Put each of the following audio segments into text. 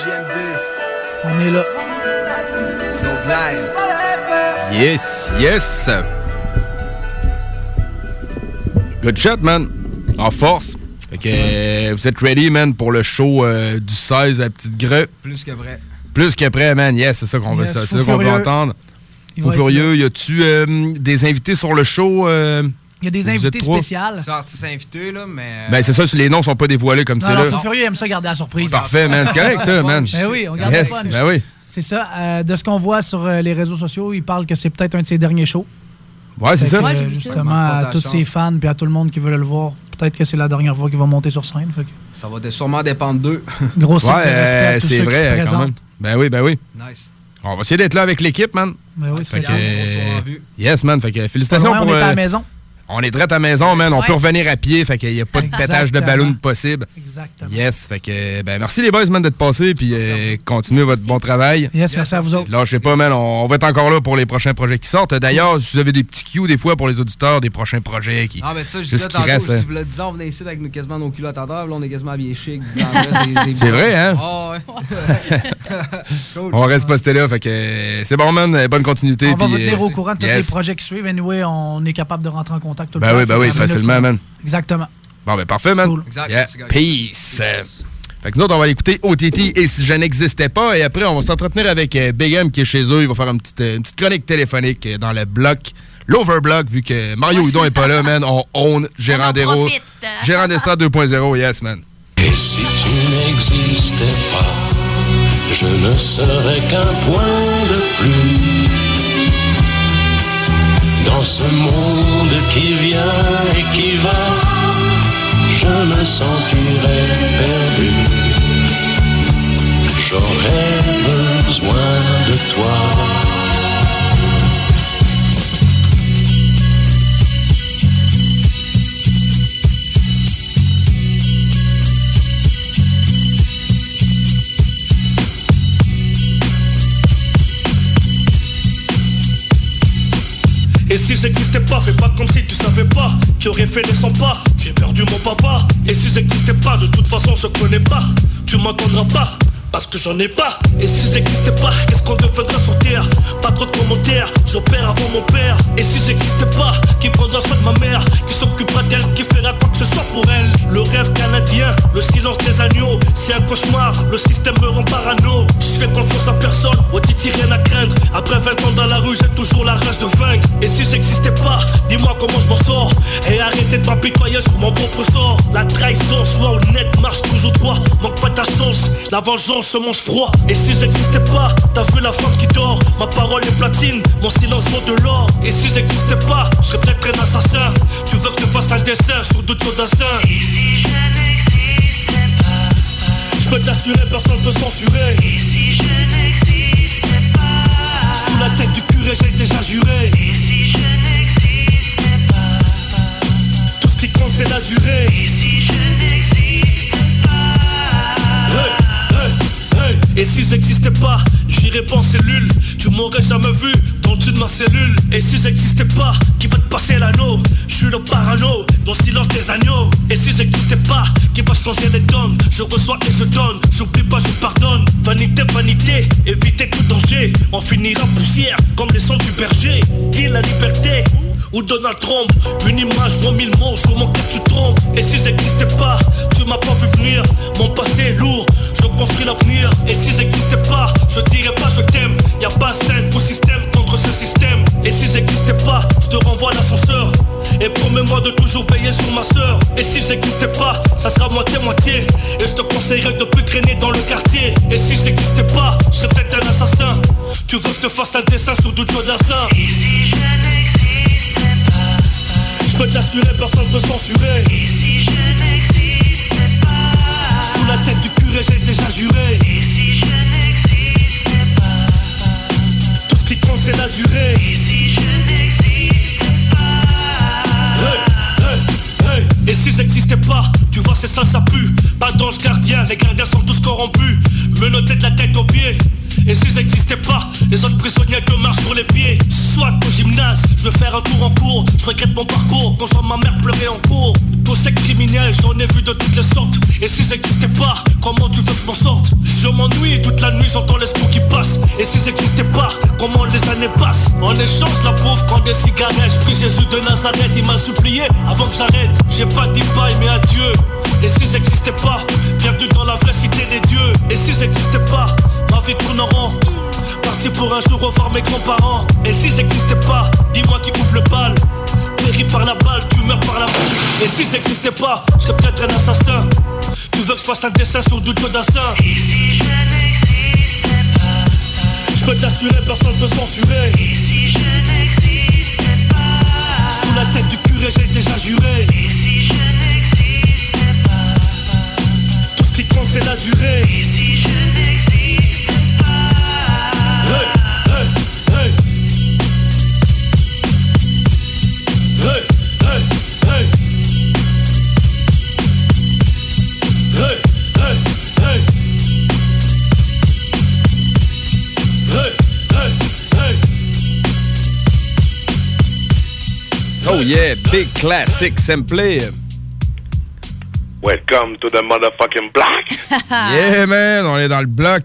On est là. Yes. Good shot, man. En force. Fait que vous êtes ready, man, pour le show du 16 à Petite Greu. Plus que prêt. Plus que prêt, man. Yes, c'est ça qu'on veut, c'est ça qu'on veut entendre. Fou Furieux, y a-tu des invités sur le show? Il y a des invités spéciales. C'est artistes invités, là, mais... Ben, c'est ça, les noms sont pas dévoilés comme c'est là. Fou Furieux aime ça garder la surprise. Parfait, man. C'est correct, ça, man. Ben oui, on garde le punch. Ben oui. C'est ça. De ce qu'on voit sur les réseaux sociaux, il parle que c'est peut-être un de ses derniers shows. Ouais, c'est ça. Justement, à tous ses fans et à tout le monde qui veut le voir, peut-être que c'est la dernière fois qu'il va monter sur scène. Fait que... Ça va sûrement dépendre d'eux. Gros signe de respect à tous ceux qui se vrai, quand même. Ben oui. Nice. On va essayer d'être là avec l'équipe, man. Ben oui, c'est Yes, man. Fait que félicitations pour... On est à la maison. On est direct à la maison, man. On peut revenir à pied, fait qu'il n'y a pas de pétage de ballon possible. Exactement. Yes, fait que, ben, merci les boys, man, d'être passés, puis continuez votre bon travail. Yes, merci à vous autres. Là, je sais pas, man, on va être encore là pour les prochains projets qui sortent. D'ailleurs, si vous avez des petits cues, des fois, pour les auditeurs, des prochains projets qui... Ah, mais ça, je disais tantôt, si vous le disiez, on venait ici avec quasiment nos culottes à terre, là, on est quasiment habillés chic, c'est vrai, hein? Ah, ouais. Cool. On reste posté là, fait que c'est bon, man, bonne continuité. On va vous tenir au courant de tous les projets qui suivent. Anyway, on est capable de rentrer en contact tout le temps. Ben oui, facilement, man. Exactement. Bon, ben parfait, man. Cool. Yeah. Peace. Fait que nous autres, on va aller écouter OTT et Si je n'existais pas. Et après, on va s'entretenir avec Big M qui est chez eux. Il va faire une petite chronique téléphonique dans le bloc, l'overblock, vu que Mario Hudon est pas là, man. On own Gérard Desro. Gérard d'Estrade 2.0, yes, man. Et si tu n'existais pas, je ne serais qu'un point de plus. Dans ce monde qui vient et qui va, je me sentirais perdu. J'aurais besoin de toi. Et si j'existais pas, fais pas comme si tu savais pas qui aurait fait les 100 pas. J'ai perdu mon papa. Et si j'existais pas, de toute façon on se connaît pas. Tu m'entendras pas, parce que j'en ai pas. Et si j'existais pas, qu'est-ce qu'on deviendra sur terre? Pas trop de commentaires, j'opère avant mon père. Et si j'existais pas, qui prendra soin de ma mère? Qui s'occupera d'elle, qui fera quoi que ce soit pour elle? Le rêve canadien, le silence des agneaux. C'est un cauchemar, le système me rend parano. Je fais confiance à personne, au titi rien à craindre. Après 20 ans dans la rue, j'ai toujours la rage de vaincre. Et si j'existais pas, dis-moi comment je m'en sors. Et arrêtez de m'apitoyer sur mon propre sort. La trahison, sois honnête, marche toujours droit. Manque pas ta chance, la vengeance se mange froid. Et si j'existais pas, t'as vu la femme qui dort. Ma parole est platine, mon silence vaut de l'or. Et si j'existais pas, je serais peut-être un assassin. Tu veux que je te fasse un dessin sur d'autres choses d'assassin? Et si je n'existais pas, je peux t'assurer, personne peut censurer. Et si je n'existais pas, sous la tête du curé j'ai déjà juré. Et si je n'existais pas, tout ce qui compte c'est la durée. Et si je n'existais pas, et si j'existais pas, j'irais pas en cellule. Tu m'aurais jamais vu dans le dessus de ma cellule. Et si j'existais pas, qui va te passer l'anneau? Je suis le parano, dans le silence des agneaux. Et si j'existais pas, qui va changer les donnes? Je reçois et je donne, j'oublie pas, je pardonne. Vanité, vanité, évitez tout danger. On finira poussière, comme les sons du berger. Qui est la liberté? Ou Donald Trump? Une image vaut 1000 mots, sur mon cœur tu trompes. Et si j'existais pas, tu m'as pas vu venir. Mon passé est lourd, je construis l'avenir. Et si j'existais pas, je dirais pas je t'aime. Y'a pas scène pour système contre ce système. Et si j'existais pas, je te renvoie à l'ascenseur. Et promets-moi de toujours veiller sur ma sœur. Et si j'existais pas, ça sera moitié-moitié. Et je te conseillerais de plus traîner dans le quartier. Et si j'existais pas, je serais peut-être un assassin. Tu veux que je te fasse un dessin sur d'autres choses d'assassin? Et si je n'existais pas, je peux t'assurer, personne peut censurer. Et si je n'existais pas, sous la tête du curé j'ai déjà juré. Et si je n'existais pas, tout ce qui compte c'est la durée. Et si je n'existais pas, et si j'existais pas, tu vois c'est ça, ça pue. Pas d'ange gardien, les gardiens sont tous corrompus. Menottés de la tête aux pieds, Et s'ils n'existaient pas, les autres prisonniers que marchent sur les pieds. Soit au gymnase, je veux faire un tour en cours. Je regrette mon parcours quand je vois ma mère pleurer en cours. Tous ces criminels, j'en ai vu de toutes les sortes. Et s'ils n'existaient pas, comment tu veux que je m'en sorte? Je m'ennuie toute la nuit, j'entends l'escroc qui passe. Et s'ils n'existaient pas, comment les années passent? En échange, la pauvre prend des cigarettes. Je prie Jésus de Nazareth, il m'a supplié avant que j'arrête. J'ai pas dit bye mais adieu. Et s'ils n'existaient pas, bienvenue dans la vraie cité des dieux. Et s'ils n'existaient pas, ma vie tourne en rond. Parti pour un jour revoir mes grands-parents. Et s'ils n'existaient pas, dis-moi qui ouvre le bal. Péri par la balle, tu meurs par la balle. Et s'ils n'existaient pas, je serais peut-être un assassin. Tu veux que je fasse un dessin sur du Jodassin? Et si je n'existais pas? Je peux t'assurer, personne ne peut censurer. Et si je n'existais pas? Sous la tête du curé, j'ai déjà juré. Et si je n'existais pas? Tout ce qui compte, c'est la durée. Et si je n'existais pas? Hey, hey, hey. Hey, hey, hey. Hey, hey, hey. Hey, hey, hey. Oh yeah, big classic samplé. Welcome to the motherfucking block. Yeah, man, on est dans le bloc.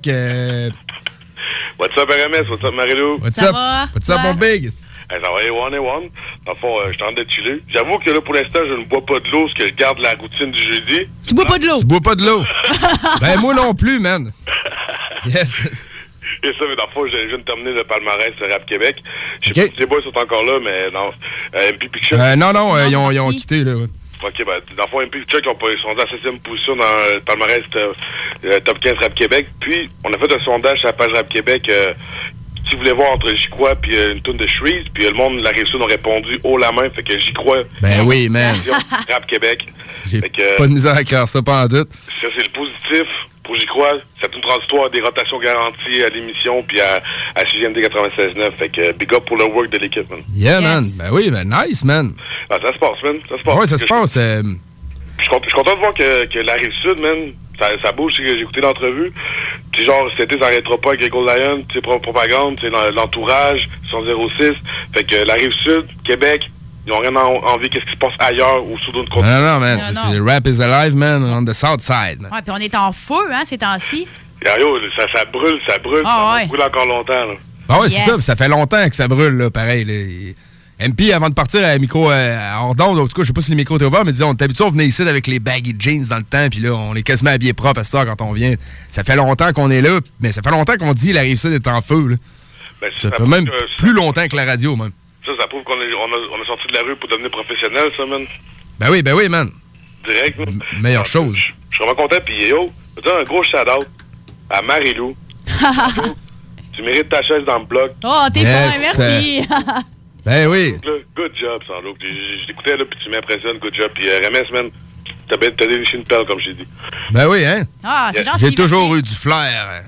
What's up, RMS? What's up, Marilou? What's Ça up? va? What's up, mon big? Hey, ça va, one et one. Dans le fond, je suis en train de chiller. J'avoue que là, pour l'instant, je ne bois pas de l'eau, parce que je garde la routine du jeudi. Tu bois pas de l'eau? Tu bois pas de l'eau? Ben, moi non plus, man. Yes. Et ça, mais dans le fond, je viens de terminer le palmarès Rap Québec. Je sais Okay. pas si les boys sont encore là, mais non. MP Picture. Non, ils ont quitté, là. Ouais. Ok, ben, dans le fond, MP Picture, ils sont dans la 7e position dans le palmarès Top 15 Rap Québec. Puis, on a fait un sondage sur la page Rap Québec. Si vous voulez voir entre J'y crois puis une toune de Shreeze, puis le monde, la Rive-Sud, ont répondu haut la main, fait que J'y crois. Ben oui, man. Rap Québec. J'ai Fait que, pas de misère à cœur ça, pas en doute. ça, c'est le positif. Pour J'y crois, c'est une transitoire, des rotations garanties à l'émission, puis à CJMD 96.9. Fait que big up pour le work de l'équipe, man. Yeah, Yes. man. Ben oui, ben nice, man. Ah, ça se passe, man. Ça se passe. Ouais, ça se passe. Je suis content de voir que la Rive-Sud, man, ça bouge. J'ai écouté l'entrevue. Puis genre, cet été, ça n'arrêtera pas avec les Gold Lions, tu sais, propagande, tu sais, l'entourage, ils sont 06. Fait que la Rive-Sud, Québec, ils n'ont rien envie qu'est-ce qui se passe ailleurs ou sous d'autres côtés. Non, man. Non, C'est rap is alive, man, on the south side, man. Ouais, puis on est en feu, hein, ces temps-ci. Yo, ça brûle, Ah, ça ouais. va brûler encore longtemps, là. Ah ouais, c'est Yes. ça. Ça fait longtemps que ça brûle, là, pareil. Là. MP, avant de partir à micro hors d'onde, en tout cas, je sais pas si les micros étaient ouverts, mais disait, on est habitué, on venait ici avec les baggy jeans dans le temps, puis là, on est quasiment habillé propre à cette heure quand on vient. Ça fait longtemps qu'on est là, mais ça fait longtemps qu'on dit la Rive-Sud est en feu, là. Ben, Ça fait prouve même que plus longtemps que la radio, même. Ça prouve qu'on a sorti de la rue pour devenir professionnel, ça, man. Ben oui, man. Direct, man. Meilleure chose. Je suis vraiment content, puis yo, je te donne un gros shout-out à Marilou. Tu mérites ta chaise dans le bloc. Oh, t'es Yes, fin, merci. Ben oui. Good job, Sandro. Je t'écoutais, là, puis tu m'impressionnes, good job. Puis RMS, man, t'as déniché une perle, comme j'ai dit. Ben oui, hein. Ah, c'est gentil. J'ai toujours merci. eu du flair.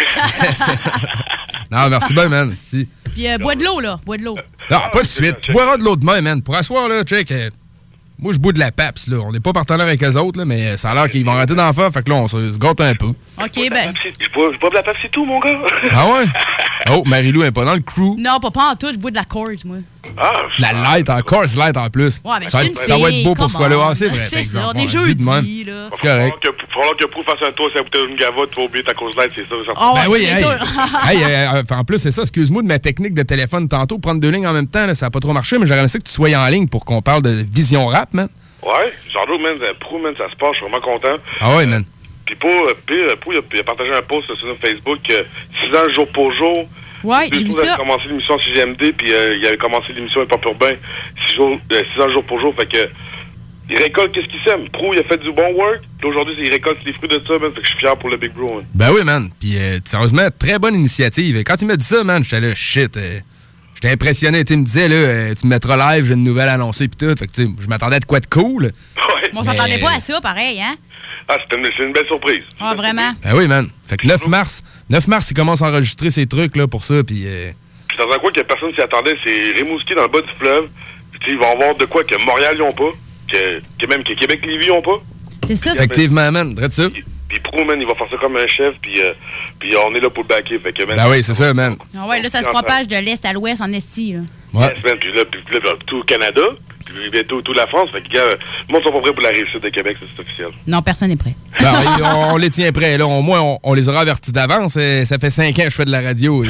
Non, merci bien, man. Si. Puis bois de l'eau, là. Bois de l'eau. Non, pas de suite. Tu boiras de l'eau demain, man. Pour asseoir, là, check. Moi, je bois de la PAPS, là. On n'est pas partenaire avec eux autres, là, mais ça a l'air qu'ils vont arrêter d'en faire. Fait que là, on se gâte un peu. OK, ben. Je bois de la Pepsi, c'est tout, mon gars. Ah ouais? Oh, Marilou est pas dans le crew. Non, pas en tout. Je bois de la Coors, moi. Ah, La light, encore, c'est light en plus. Ouais, mais ça, je suis une ça va être fille, beau pour ce come fois-là. on. Ah, c'est vrai. C'est par ça, exemple. on est Ouais, vu de même. jeudi, là. C'est correct. Il va falloir que Prou fasse un tour sur la bouteille d'une gavotte, tu vas oublier ta cause light, c'est ça. Oh, Ben oui, c'est hey. sûr. Hey, en plus, c'est ça. Excuse-moi de ma technique de téléphone tantôt. Prendre deux lignes en même temps, là, ça n'a pas trop marché, mais j'aurais aimé ça que tu sois en ligne pour qu'on parle de vision rap, man. Ouais, Jean-Claude, man, Prou, man, ça se passe, je suis vraiment content. Ah ouais, man. Puis Prou, il a partagé un post sur notre Facebook, 6 ans jour pour jour. Ouais, j'ai vu Il a ça. commencé l'émission sur CJMD, puis il avait commencé l'émission Hip Hop Urbain 6 ans jour pour jour, fait que il récolte qu'est-ce qu'il sème. Prou, il a fait du bon work, puis aujourd'hui, il récolte les fruits de ça, man, fait que je suis fier pour le Big Bro, man. Ben oui, man. Puis, sérieusement, très bonne initiative. Et quand il m'a dit ça, man, j'étais là, shit. J'étais impressionné. Tu me disais, là, tu me mettras live, j'ai une nouvelle annoncée, puis tout. Fait que, tu sais, je m'attendais à de quoi de cool. Ouais. Mais on s'attendait pas à ça, pareil, hein? Ah, c'est une belle surprise. Ah, vraiment? Ben oui, man. Fait que 9 mars, il commence à enregistrer ses trucs, là, pour ça, puis... Puis dans un coin que personne s'y attendait, c'est Rimouski dans le bas du fleuve. Puis tu sais, ils vont avoir de quoi que Montréal, ils ont pas. Que même que Québec, Lévis, ils ont pas. C'est ça. Effectivement, man. Drette ça. Puis Puis Pro, man, il va faire ça comme un chef, puis on est là pour le backer. Fait que, man, Ben oui, c'est ça, man. Ah ouais, là, ça se propage de l'Est à l'Ouest en esti, là. Ouais. Yes, man, puis là, tout le Canada, puis bientôt toute la France. Fait que, gars, le monde sont pas prêts pour la réussite de Québec, ça, c'est officiel. Non, personne n'est prêt. Ben, on les tient prêts, là. Au moins, on les aura avertis d'avance. Ça fait 5 ans que je fais de la radio.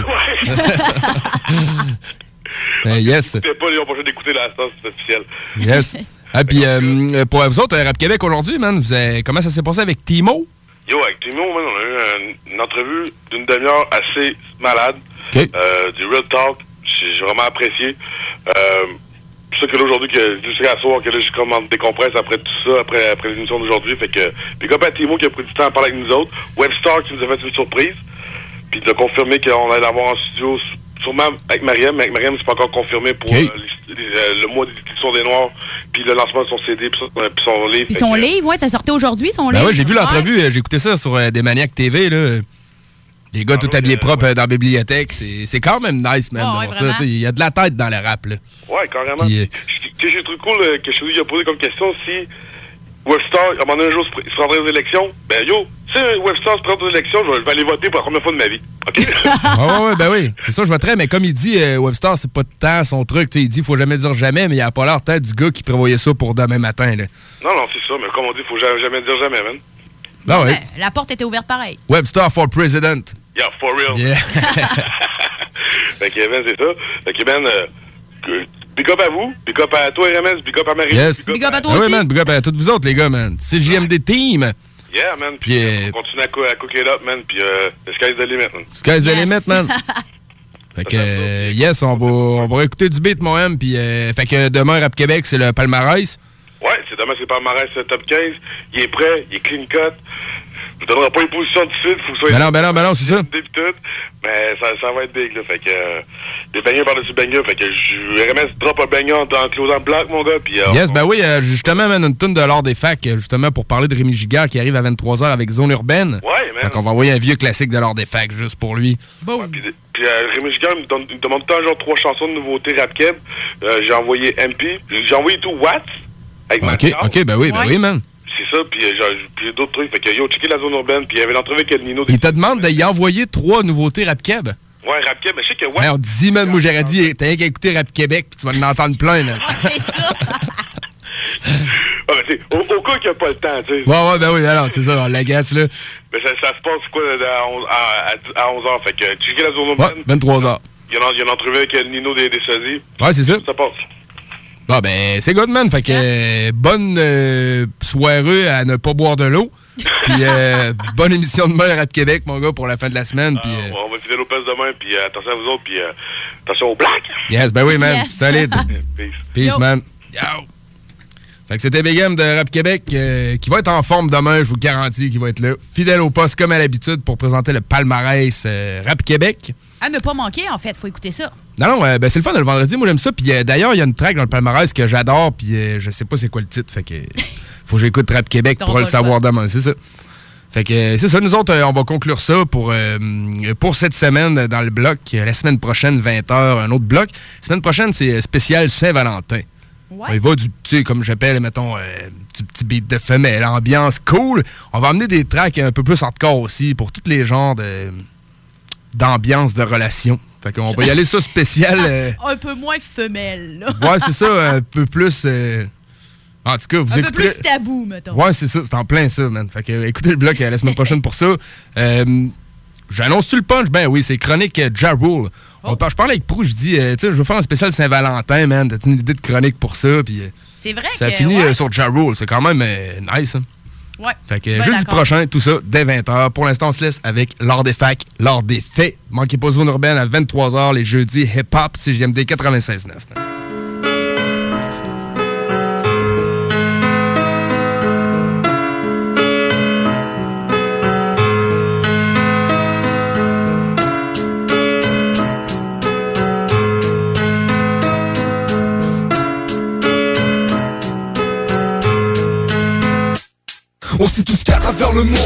Yes. C'était pas les prochains d'écouter la station, c'est officiel. Yes. Ah, puis pour vous autres, Rap Québec aujourd'hui, man, comment ça s'est passé avec Timo? Yo, avec Timo, man, on a eu une entrevue d'une demi-heure assez malade. OK. Du real talk. J'ai vraiment apprécié. C'est ça que là, aujourd'hui, jusqu'à soir, que là, je commande décompresse après tout ça, après l'émission d'aujourd'hui. Fait que, puis comme Timo qui a pris du temps à parler avec nous autres, Webstar qui nous a fait une surprise, puis de confirmer qu'on allait l'avoir en studio, sûrement avec Mariam, mais avec Mariam, c'est pas encore confirmé pour le mois d'édition des Noirs, puis le lancement de son CD, puis son livre. Puis son livre, ouais, ça sortait aujourd'hui, son livre. Ben ouais, j'ai vu l'entrevue, j'ai écouté ça sur des Maniacs TV, là. Les gars tout habillés propres dans la bibliothèque, c'est quand même nice, man, de voir ça. Il y a de la tête dans le rap, là. Ouais, carrément. Puis, j'ai trouvé cool que Chérie a posé comme question si Webstar, à un moment donné, un jour, se prendrait aux élections. Ben yo, si Webstar se prend aux élections, je vais aller voter pour la première fois de ma vie. OK? ouais, ben oui. C'est ça, je voterais, mais comme il dit, Webstar, c'est pas de temps son truc. T'sais, il dit faut jamais dire jamais, mais il a pas l'air tant du gars qui prévoyait ça pour demain matin, là. Non, c'est ça, mais comme on dit, faut jamais dire jamais, man. Ben ouais. Ben, la porte était ouverte pareil. Webstar for president. Yeah, for real. Yeah. Fait que, man, c'est ça. Fait que, man, big up à vous, big up à toi, RMS, big up à Marie. Yes. Big up à toi aussi. Oui, man, big up à tous vous autres, les gars, man. C'est JMD Team. Yeah, man. Puis, on continue à cook it up, man. Puis, the sky's the limit, man. Sky's the limit, man. Fait que, yes, on va écouter du beat, mon M. Puis, fait que demain, Rap Québec, c'est le palmarès. Ouais, demain, c'est palmarès top 15. Il est prêt, il est clean cut. Je ne donnerai pas une position tout de suite, faut que ça soit... Ben non, c'est ça. Mais ça va être big, là. Fait que, des bangers par-dessus bangers. Fait que, RMS drop un banger en closant block, mon gars. Puis, yes, ben oui, justement, man, une toune de l'Or des Facs, justement, pour parler de Rémi Giguère qui arrive à 23h avec Zone Urbaine. Ouais, man. Fait qu'on va envoyer un vieux classique de l'Or des Facs juste pour lui. Bon. Ouais, puis Rémi Giguère me demande tant, genre, 3 chansons de nouveautés rap keb. J'ai envoyé MP. J'ai envoyé tout Watts. Avec OK, ben oui, man. C'est ça, puis j'ai d'autres trucs. Fait que yo, checké la Zone Urbaine, puis il y avait l'entrevue avec El Nino. Il te demande d'y envoyer 3 nouveautés Rap Keb. Ouais, Rap Keb, mais je sais que... Ouais, on dit, man, moi j'aurais dit, t'as rien qu'à écouter Rap Québec, puis tu vas l'entendre plein, là. C'est ça. Ah, mais c'est au cas qu'il n'y a pas le temps, tu sais. Ouais, ben oui, alors, c'est ça, on l'agace, là. Mais ça se passe, quoi, à 11h. Fait que checké la Zone Urbaine. Ouais, 23h. Il y a une entrevue avec El Nino des Sosies. Ouais, c'est ça. Ça passe. Bon, ben, c'est good, man. Fait que bonne soirée à ne pas boire de l'eau. Puis bonne émission de Rap Québec, mon gars, pour la fin de la semaine. Puis, on va filer au pèse demain, puis attention à vous autres, puis attention au black. Yes, ben oui, man. Yes. Solide. Peace, man. Yo. Fait que c'était Big M de Rap Québec qui va être en forme demain, je vous garantis qu'il va être là. Fidèle au poste comme à l'habitude pour présenter le palmarès Rap Québec. À ne pas manquer, en fait, faut écouter ça. Non, ben c'est le fun le vendredi, moi j'aime ça. Puis d'ailleurs, il y a une track dans le palmarès que j'adore, puis je sais pas c'est quoi le titre, fait que faut que j'écoute Rap Québec pour le savoir demain, c'est ça. Fait que c'est ça, nous autres, on va conclure ça pour cette semaine dans le bloc. La semaine prochaine, 20h, un autre bloc. La semaine prochaine, c'est spécial Saint-Valentin. Ouais. Il va du, tu sais, comme j'appelle, mettons, du petit beat de femelle, ambiance cool. On va amener des tracks un peu plus hardcore aussi pour tous les genres d'ambiance de relation. Fait qu'on va y aller ça spécial. Un peu moins femelle, là. Ouais, c'est ça, un peu plus... en tout cas, vous écoutez... Un peu plus tabou, mettons. Ouais, c'est ça, c'est en plein ça, man. Fait que écoutez le bloc la semaine prochaine pour ça. J'annonce-tu le punch? Ben oui, c'est chronique Ja Rule. Je parlais avec Prou, je dis, tu sais, je veux faire un spécial Saint-Valentin, man. T'as-tu une idée de chronique pour ça? Puis c'est vrai ça que... a fini ouais. sur Ja Rule. C'est quand même nice, hein? Ouais. Fait que jeudi prochain, tout ça, dès 20h. Pour l'instant, on se laisse avec l'Art des Facs, l'Art des Faits. Manquez pas Zone Urbaine à 23h les jeudis. Hip-Hop, c'est JMD 96.9. On sait tous qu'à travers le monde, la merde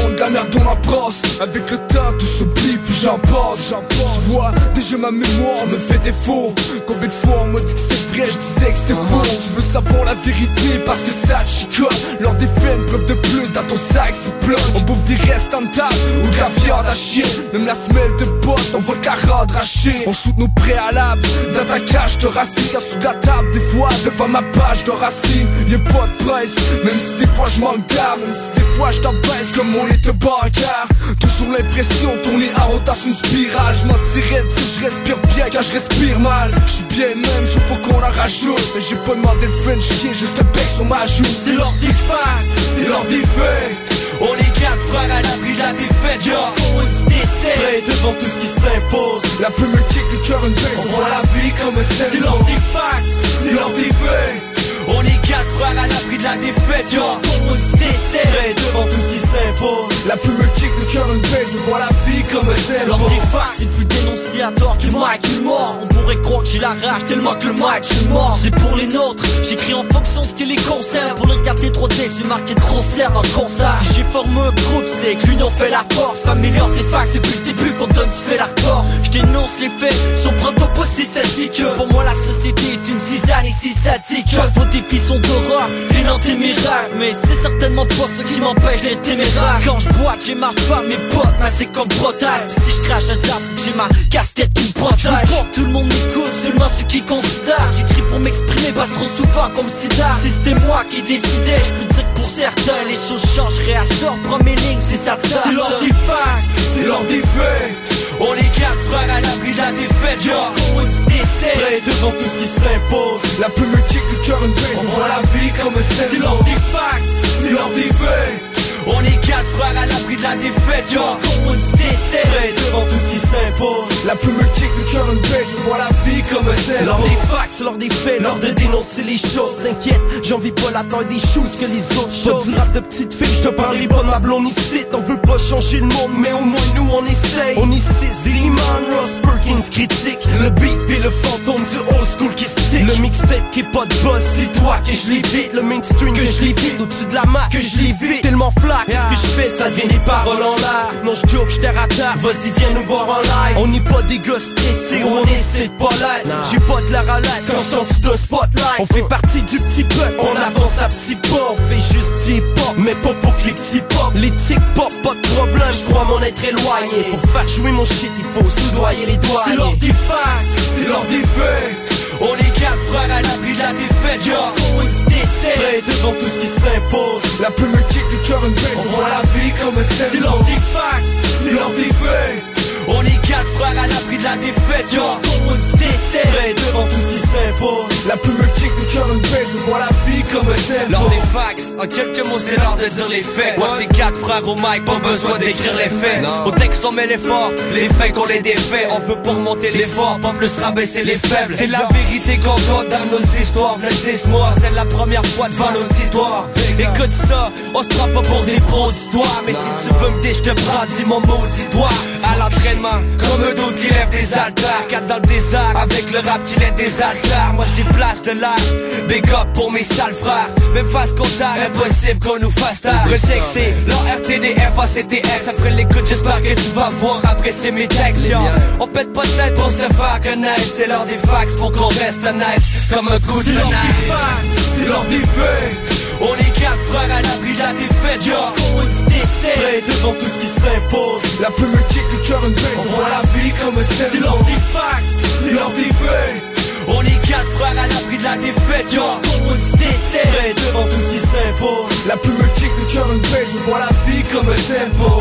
Gardons la brosse, avec le temps tout s'oublie puis j'en passe. Tu vois, déjà ma mémoire me fait défaut. Combien de fois on m'a dit que c'était vrai, je disais que c'était faux. Tu veux savoir la vérité parce que ça te chicote. Lors des faits, une preuve de plus dans ton sac c'est plonge. On bouffe des restes en table ou de la viande à chien. Même la semelle de botte, on va te la rendre à chien. On shoot nos préalables dans ta cage thoracique. En dessous de la table, des fois devant ma page de racine. Y'a pas de presse, même si des fois je manque d'âme. Même si des fois je t'abaisse comme mon lit de bancaire. Toujours l'impression de tourner en route dans une spirale. Je mentirais de si je respire bien quand je respire mal. Je suis bien même, je veux pas qu'on la rajoute. Mais j'ai pas demandé le French qui est juste un bec sur ma joue. C'est l'heure des facts, c'est l'heure des faits. On est 4 frères à l'abri de la défaite, yo. On du décès, prêt devant tout ce qui s'impose. La plume me kick, le cœur une baisse. On voit la vie comme un symbole. C'est l'heure des facts, c'est l'heure des faits. On est 4 frères à l'abri de la défaite, yo. On du décès, prêt devant tout ce qui s'impose. La plume me kick, le cœur une baisse. On voit la vie comme un symbole. L'heure des facts, c'est plus dénonciateur que Mike est mort. On pourrait croire que j'ai la rage tellement que le match est mort. C'est pour les nôtres, j'écris en fonction de ce que les concerne. Pour le regarder trop déçu, marqué de concert dans le concert. Si j'ai formé un groupe, c'est que l'union fait la force. Familiar des facts depuis le début, qu'on donne tu fais la retort. Je dénonce les faits, son protopos c'est sadique. Pour moi la société est une zizane et si sadique. Vos défis sont d'horreur, rien en téméraire. Mais c'est certainement pas ce qui m'empêche d'être téméraire. Quand je boite, j'ai ma femme, mes potes, mais c'est comme prothèse. Si je crache un ça, c'est que j'ai ma casquette qui me protège. Je veux pas que tout le monde m'écoute, seulement ceux qui considèrent. J'écris pour m'exprimer, passe trop souvent comme sida. Si c'était moi qui décidais, je peux dire que pour certains les choses changeraient à sort. Prends mes lignes, c'est ça. C'est l'heure des facts, c'est l'heure des faits. On est 4 frères à l'abri de la défaite, yo. On du décès, prêt devant tout ce qui s'impose. La plume me kick, le cœur une baisse. On voit la vie comme un symbole. C'est l'heure des facts, c'est l'heure des faits. On est 4 frères à l'abri de la défaite, yo. On du décès, prêt devant tout ce qui s'impose. La plume me kick, le cœur une baisse. On voit la vie comme un symbole. L'heure des facts, l'heure des faits, l'heure de dénoncer les choses. T'inquiète, j'en vis pas la taille des choses que les autres choses. Pas du rap de petite fille, je te parlerai pas de ma blonde ici. On veut pas changer le monde, mais au moins nous on essaye. On y 6 D-Man, Ross Perkins critique le beat pis le fantôme du old school qui stick. Le mixtape qui est pas de buzz, c'est toi que je l'évite. Le mainstream que je l'évite, au-dessus de la masse que je l'évite. Tellement flac, ce que je fais ça devient des paroles en l'air. Non je joke, je terre à terre, vas-y viens nous voir en live. On n'est pas des gars stressés, on essaie de pas l'être. J'ai pas de l'air à l'aise quand je tente de spotlight. On fait partie du petit peuple, on avance à petits pas. On fait juste petit pop, mais pas pour que les petits pop. Les tic pop, pas de problème, je crois m'en être éloigné. Pour faire jouer mon shit, il faut soudoyer les doigts. C'est l'heure des facts, c'est l'heure des faits. On est 4 frères à l'abri de la défaite, yo. On du décès, prêt devant tout ce qui s'impose. La plume me kick, le cœur une baisse. On voit la vie comme un symbole. C'est l'heure des facts, c'est l'heure des faits. On est 4 frères à l'abri de la défaite, yo. On du décès, prêt devant tout ce qui s'impose. La plume me kick, le cœur une baisse. On voit la vie comme un symbole. L'heure des facts, en quelques mots c'est l'heure de dire les faits. Moi c'est 4 frères au mic, pas besoin d'écrire les faits. Au texte on met l'effort, les faits qu'on les défait. On veut pas remonter l'effort, pas plus rabaisser les faibles. C'est la vérité qu'on compte dans nos histoires. Le 10 mois, c'était la première fois devant l'auditoire. Écoute ça, on se prend pas pour des pros d'histoire. Mais si tu veux me dire, je te prends, dis mon maudit doigt. À l'entraînement, comme un d'autre qui lève des haltères. 4 dans le désert, avec le rap qui lève des haltères. Moi je déplace de l'air, big up pour mes sales frères. Même face comptable, impossible qu'on nous fasse taire. Je sais que c'est l'RTDF, ACTS. Après l'écoute, j'espère que tu vas voir apprécier mes textes. On pète pas de tête pour se faire connaître. C'est l'heure des facts pour qu'on reste honnête, comme un coup de tonnerre. C'est l'heure des faits. On est 4 frères à l'abri de la défaite, yo. On du décès, prêt devant tout ce qui s'impose. La plume me kick, le cœur une baisse. On voit la vie comme un symbole. C'est l'heure des facts, c'est l'heure des faits. On est 4 frères à l'abri de la défaite, yo. On du décès, prêt devant tout ce qui s'impose. La plume me kick, le cœur une baisse. On voit la vie comme un symbole.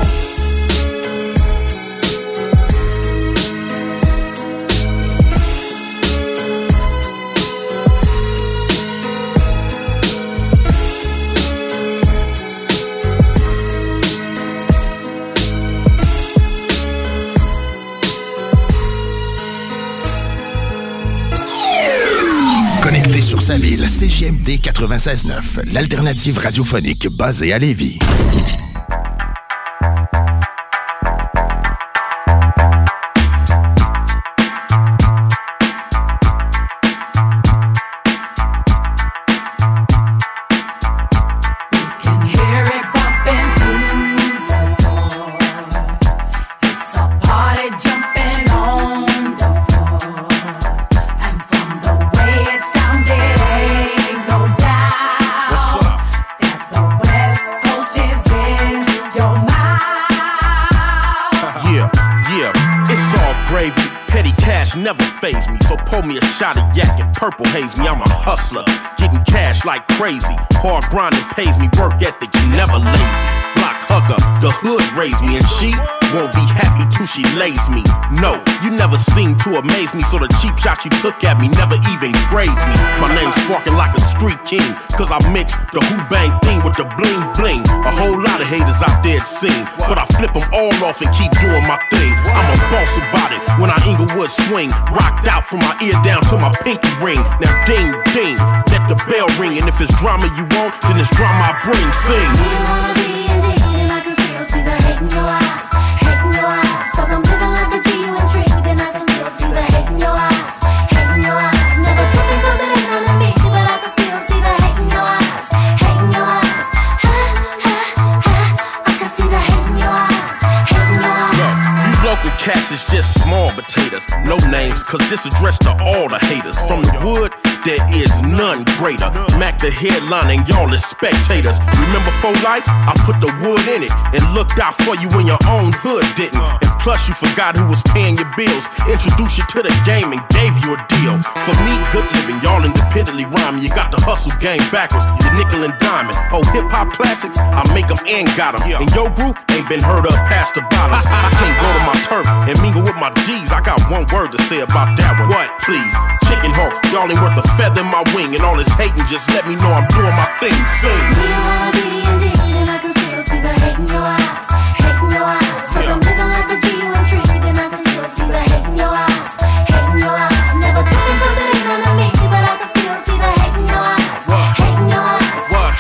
Connecté sur sa ville, CJMD 96.9, l'alternative radiophonique basée à Lévis. Can hear it bumping through the wall. cash never faze me, so pour me a shot of yak and purple haze me. I'm a hustler, getting cash like crazy. Hard grinding pays me, work ethic, you never lazy. Block hugger, the hood raised me, and she won't be happy till she lays me. No, you never seem to amaze me, so the cheap shot you took at me never even grazed me. My name's sparking like a street king, cause I mix the who bang thing with the bling bling. A whole lot of haters out there it seem, but I flip them all off and keep doing my thing. I'm a boss about it when I Inglewood swing, rocked out from my ear down to my pinky ring. Now ding ding, let the bell ring, and if it's drama you want, then it's drama I bring. Sing. You wanna be indeed, and I can still see the hate in your eyes, hate in your eyes. Cause I'm living like a G, you intrigued, and I can still see the hate in your eyes, hate in your eyes. Never tripping cause it ain't none of me, but I can still see the hate in your eyes, hate in your eyes. I can see the hate in your eyes, hate in your eyes. Look, you local cats is just small potatoes, no names, cause this addressed to all the haters. From the wood, there is none greater. Mac the headline and y'all is spectators. Remember for life? I put the wood in it and looked out for you when your own hood didn't. And plus you forgot who was paying your bills. Introduced you to the game and gave you a deal. For me, good living, y'all independently rhyming. You got the hustle game backwards, the nickel and diamond. Oh, hip hop classics, I make them and got them. And your group ain't been heard of past the bottoms. I can't go to my turf and mingle with my G's. I got one word to say about that one. What? Please. Chicken hawk, y'all ain't worth a feather in my wing, and all this hating just let me know I'm doing my thing. Sing. You wanna be indeed, and I can still see the hate in your eyes, hate in your eyes. Cause I'm living like a G, you intrigued, and I can still see the hate in your eyes, hate in your eyes. Never tripping cause it ain't none of me, but I can still see the hate in your eyes, hate in your eyes.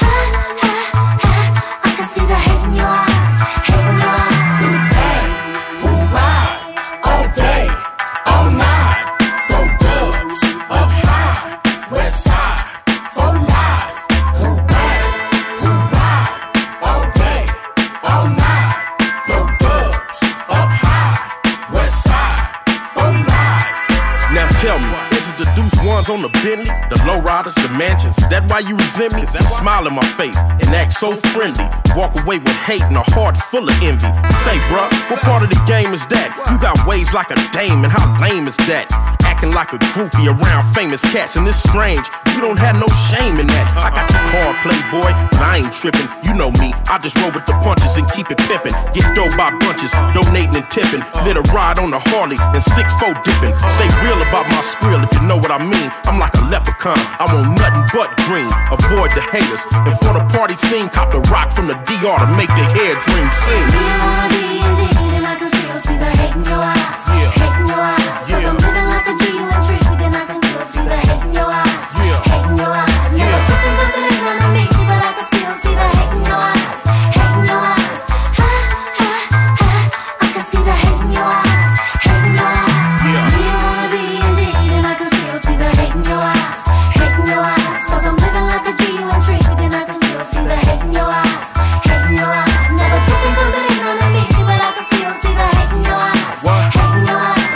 I can see the hate in your eyes, hate in your eyes. Who ride all day, all night, throw dubs up high, west side for life. Who ride all day, all night, throw dubs up high, west side for life. Now tell me, is it the deuce ones on the Bentley, the low riders, the mansions? That why you resent me? You smile in my face and act so friendly. Walk away with hate and a heart full of envy. Say, bruh, what part of the game is that? You got waves like a dame, and how lame is that? Acting like a groupie around famous cats, and it's strange, you don't have no shame in that. I got your card, playboy, but I ain't tripping. You know me, I just roll with the punches and keep it pimping. Get dough by bunches, donating and tipping. Lit a ride on the Harley and 6'4" dipping. Stay real about my skrill if you know what I mean. I'm like a leprechaun, I want nothing but green. Avoid the haters, and for the party scene, cop the rock from the DR to make the hair dream sing. You wanna be indeed, and I can still see the hate in your eyes, hate in your eyes. Cause I'm living like a G, you intrigued, and I can still see the hate in your eyes, hate in your eyes. Never tripping cause it ain't none of me, but I can still see the hate in your eyes, hate in your eyes. I can see the hate in your eyes, hate in your eyes. You wanna be indeed, and I can still see the hate in your eyes, hate in your eyes. Cause I'm living like a G, you intrigued, and I can still see the hate in your eyes, hate in your eyes. Never tripping cause it ain't none of me, but I can still see the hate in your eyes, hate in your eyes.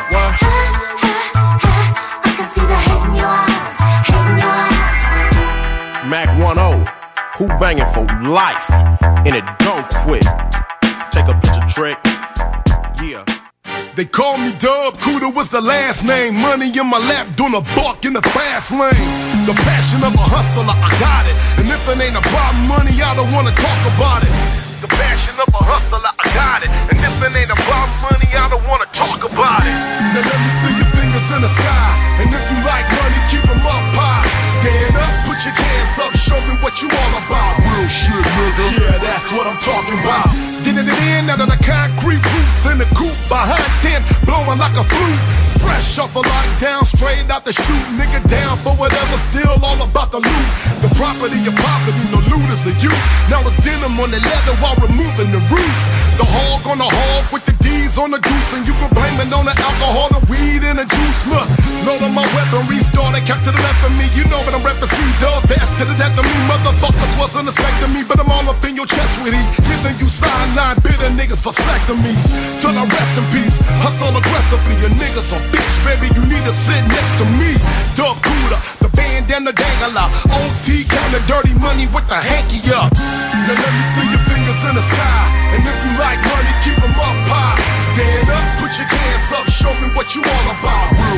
I can see the hate in your eyes, hate in your eyes. Mac 1-0, who banging for life, and it don't quit. Take a picture, trick. Yeah. They call me Dub, Cuda was the last name. Money in my lap, doing a buck in the fast lane. The passion of a hustler, I got it. And if it ain't about money, I don't wanna talk about it. The passion of a hustler, I got it. And if it ain't about money, I don't wanna talk about it. Now let me see your fingers in the sky. And if you like money, keep them up high. Stand up, put your hands up, show me what you all about. Real shit, nigga. Yeah, that's what I'm talking about. Getting it in out of the concrete roots in the coupe behind 10, blowing like a flute. Fresh off a lockdown, straight out the chute. Nigga down for whatever, still all about the loot. The property of poverty, no looters of you. Now it's denim on the leather while removing the roof. The hog on the hog with the D's on the goose. And you can blame it on the alcohol, the weed, and the juice. Look, load on my weaponry, started, kept to the left of me. You know what I'm representing, dub, best to the death of me. Motherfuckers wasn't expecting me, but I'm all up in your chest with heat. Giving you cyanide, bitter niggas for vasectomies. Till I rest in peace, hustle aggressively. Your niggas on bitch, baby, you need to sit next to me. Dub Cuda, the band and the dangler. OT counting dirty money with the hanky up. Now let me see your fingers in the sky. And if you like money, keep them up high. Stand up, put your hands up, show me what you all about.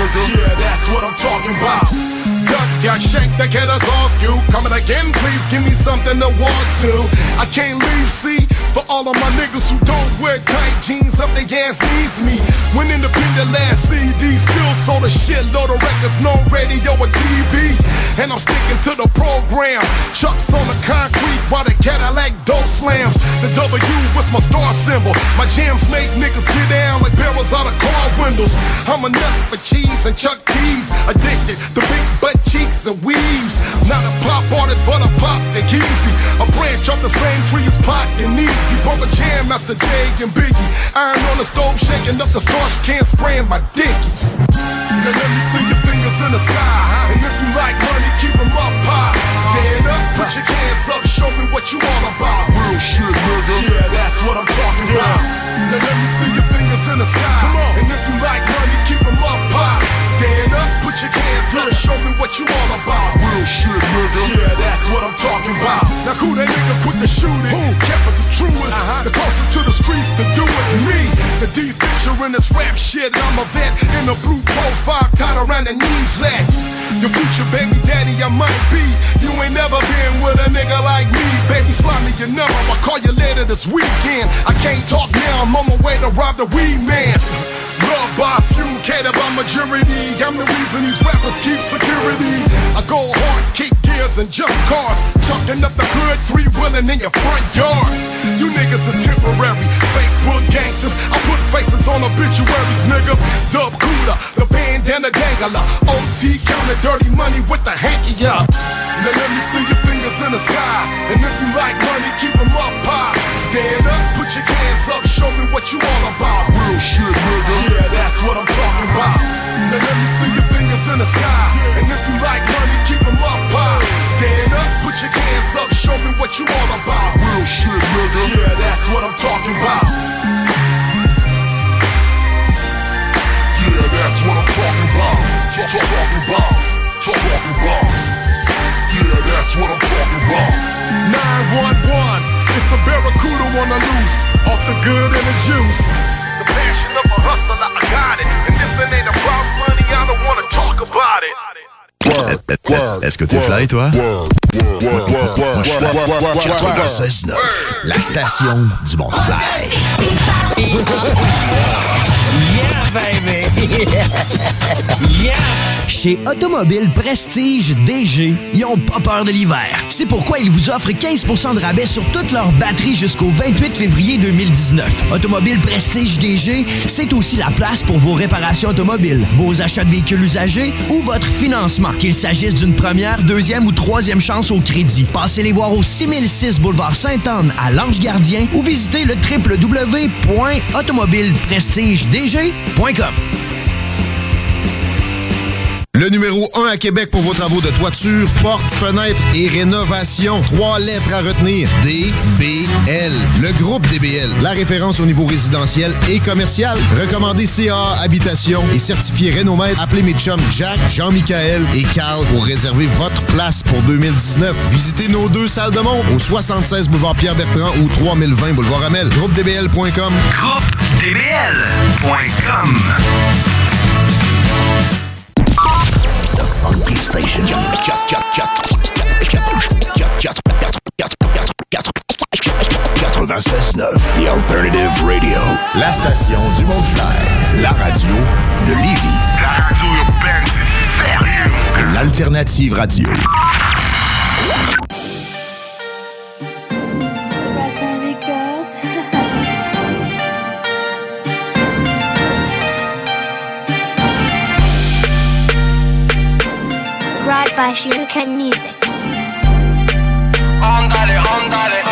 nigga. Yeah, that's what I'm talking about. Duck got shanked to get us off you. Coming again, please give me something to walk to. I can't leave, see, for all of my niggas who don't wear tight jeans up their ass needs me. When independent last CD still sold a shitload of records, no radio or TV. And I'm sticking to the program. Chucks on the concrete while the Cadillac door slams. The W was my star symbol. My jams make niggas get down like barrels out of car windows. I'm a nut for cheese and Chuck T's. Addicted to big butt cheeks and weaves. Not a pop artist, but a pop and Keezy. A branch off the same tree as Pac and Easy. Bump a jam, Master J and Biggie. Iron on the stove, shaking up the starch can, spraying my dickies. Now let me see your fingers in the sky. And if you like money, keep them up high. Stand up, put your hands up, show me what you all about. Real shit, nigga. Yeah, that's what I'm talking about. Now let me see your fingers in the sky. Come on. And if you like money, keep them up high. Stand up, put your hands up, show me what you all about. Real shit, nigga. Yeah, that's what I'm talking about. Now who that nigga quit the shooting? Who kept it the truest? The closest to the streets to do it, me. The D Fisher in this rap shit. I'm a vet in a blue profile tied around the knees. Let your future baby daddy I might be. You ain't never been with a nigga like me. Baby, slide me your number, I'll call you later this weekend. I can't talk now, I'm on my way to rob the weed man. Love by few, catered by majority. I'm the reason these rappers keep security. I go hard, kick gears and jump cars, chucking up the good three-wheeling in your front yard. You niggas is temporary, Facebook gangsters. I put faces on obituaries, nigga. Dub Cuda, the bandana dangler. OT counting dirty money with the hanky up. Now let me see your fingers in the sky. And if you like money, keep them up high. Stand up, put your hands up, show me what you all about. Real shit, nigga. Yeah, that's what I'm talking about. Now let me see your fingers in the sky. And if you like money, keep them up high. Stand up, put your hands up, show me what you all about. Real shit, nigga. Yeah, that's what I'm talking about. Yeah, that's what I'm talking about. Talking about. Talking about. Yeah, that's what I'm talking about. 911, it's a barracuda on the loose, off the good and the juice. The passion of a hustler, I got it. And if it ain't about money, I don't wanna talk about it. Est-ce que t'es fly, toi? Moi, je suis 96.9, la station du monde fly. Yeah, baby! Yeah! Chez Automobile Prestige DG, ils ont pas peur de l'hiver. C'est pourquoi ils vous offrent 15% de rabais sur toutes leurs batteries jusqu'au 28 février 2019. Automobile Prestige DG, c'est aussi la place pour vos réparations automobiles, vos achats de véhicules usagés ou votre financement, qu'il s'agisse d'une première, deuxième ou troisième chance au crédit. Passez les voir au 6006 boulevard Sainte-Anne à l'Ange-Gardien ou visitez le www.automobileprestigedg.com. Le numéro 1 à Québec pour vos travaux de toiture, portes, fenêtres et rénovation. 3 lettres à retenir. DBL. Le groupe DBL. La référence au niveau résidentiel et commercial. Recommandé CA Habitation et certifié Rénomètre. Appelez mes chums Jacques, Jean-Michaël et Carl pour réserver votre place pour 2019. Visitez nos 2 salles de monde au 76 boulevard Pierre-Bertrand ou 3020 boulevard Amel. GroupeDBL.com. GroupeDBL.com. Funky Station 96.9, The Alternative Radio. La station du Mont-Clair, la radio de Lévis. La radio urbaine, c'est sérieux. L'Alternative Radio. Brought by Sugarcane Music. Andale, oh.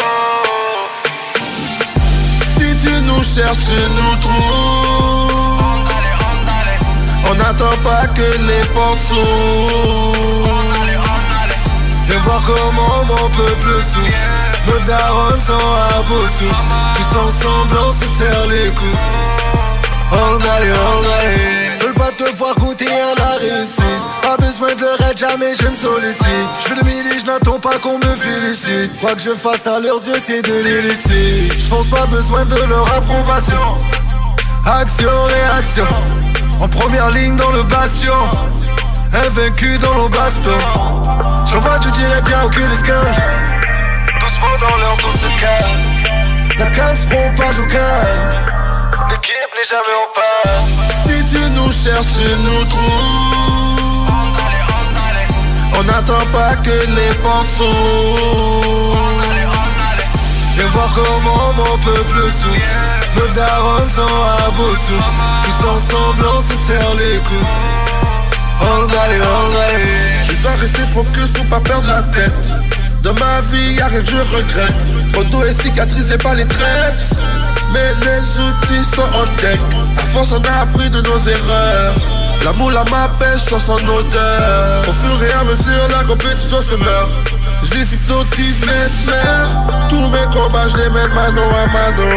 Si tu nous cherches, tu nous trouves. Andale. On n'attend pas que les portes s'ouvrent. Andale. Viens voir comment mon peuple souffre. Nos darons sont à bout de souffle. Tous ensemble, on se serre les coups. Andale. Veulent pas te voir goûter à la réussite. Pas besoin de leur aide, jamais je me sollicite. Je fais le mili, je n'attends pas qu'on me félicite. Quoi que je fasse à leurs yeux, c'est de les laisser. Je pense pas besoin de leur approbation. Action, réaction. En première ligne dans le bastion, invaincu dans nos bastons. J'envoie du direct, y'a aucune escale. Doucement dans l'heure, tout se calme. La calme prend pas au calme. L'équipe n'est jamais en panne. Si tu nous cherches, tu nous trouves. On n'attend pas que les portes s'ouvrent. Viens voir comment mon peuple souffre. Nos darons sont à bout de souffle. Tous ensemble on se serre les coups. All day. Je dois rester focus pour pas perdre la tête. Dans ma vie y'a rien que je regrette. Auto est cicatrisé par les traites, mais les outils sont en tech. À force on a appris de nos erreurs. La moule à ma pêche sans son odeur. Au fur et à mesure la compétition se meurt. Je les hypnotise mesmer. Tous mes combats je les mène mano à mano.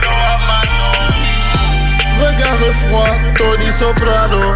Regard froid, Tony Soprano.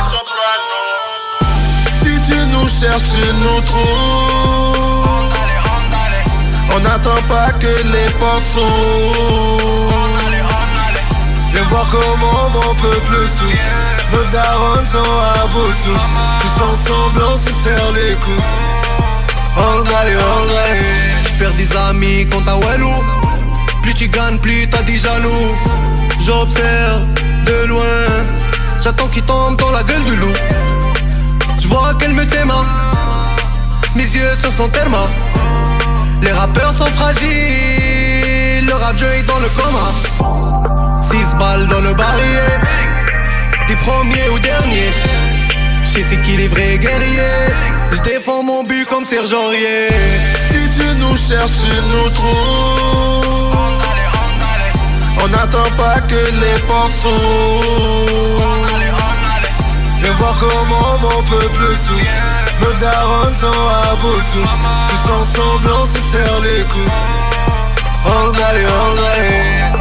Si tu nous cherches, tu nous trouves. On n'attend pas que les portes s'ouvrent. Viens voir comment mon peuple souffre. Nos darons sont à bout de souffle. Tous ensemble on se serre les coups. All day. J'perds des amis quand t'as Walou. Plus tu gagnes, plus t'as des jaloux. J'observe de loin. J'attends qu'il tombe dans la gueule du loup. J'vois qu'elle me t'aime. Mes yeux sur son terme. Les rappeurs sont fragiles. Le rap jeu est dans le coma. 6 balles dans le barillet. Des premiers ou derniers. J'sais c'est qui les vrais guerriers. J'défends mon but comme Serge Aurier. Si tu nous cherches, tu nous trouves. On n'attend pas que les portes s'ouvrent. Viens voir comment mon peuple souffre. Nos darons sont à bout de souffle. Tous ensemble on se serre les coups. All day.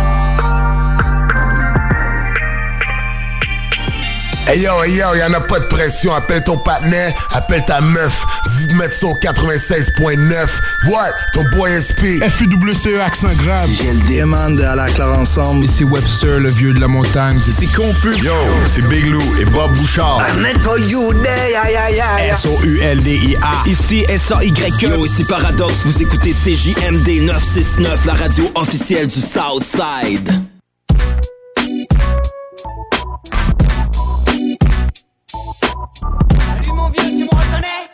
Hey yo, y'en a pas de pression. Appelle ton partenaire, appelle ta meuf. Vous mettez ça au 96.9. What? Ton boy SP. FUWCE accent grave. J'ai le demande à la clare ensemble. Ici Webster, le vieux de la montagne. C'est confus. Yo, c'est Big Lou et Bob Bouchard. SOULDIA. Ici SAYE. Yo, ici Paradox. Vous écoutez CJMD 969, la radio officielle du Southside. Salut mon vieux, tu me reconnais?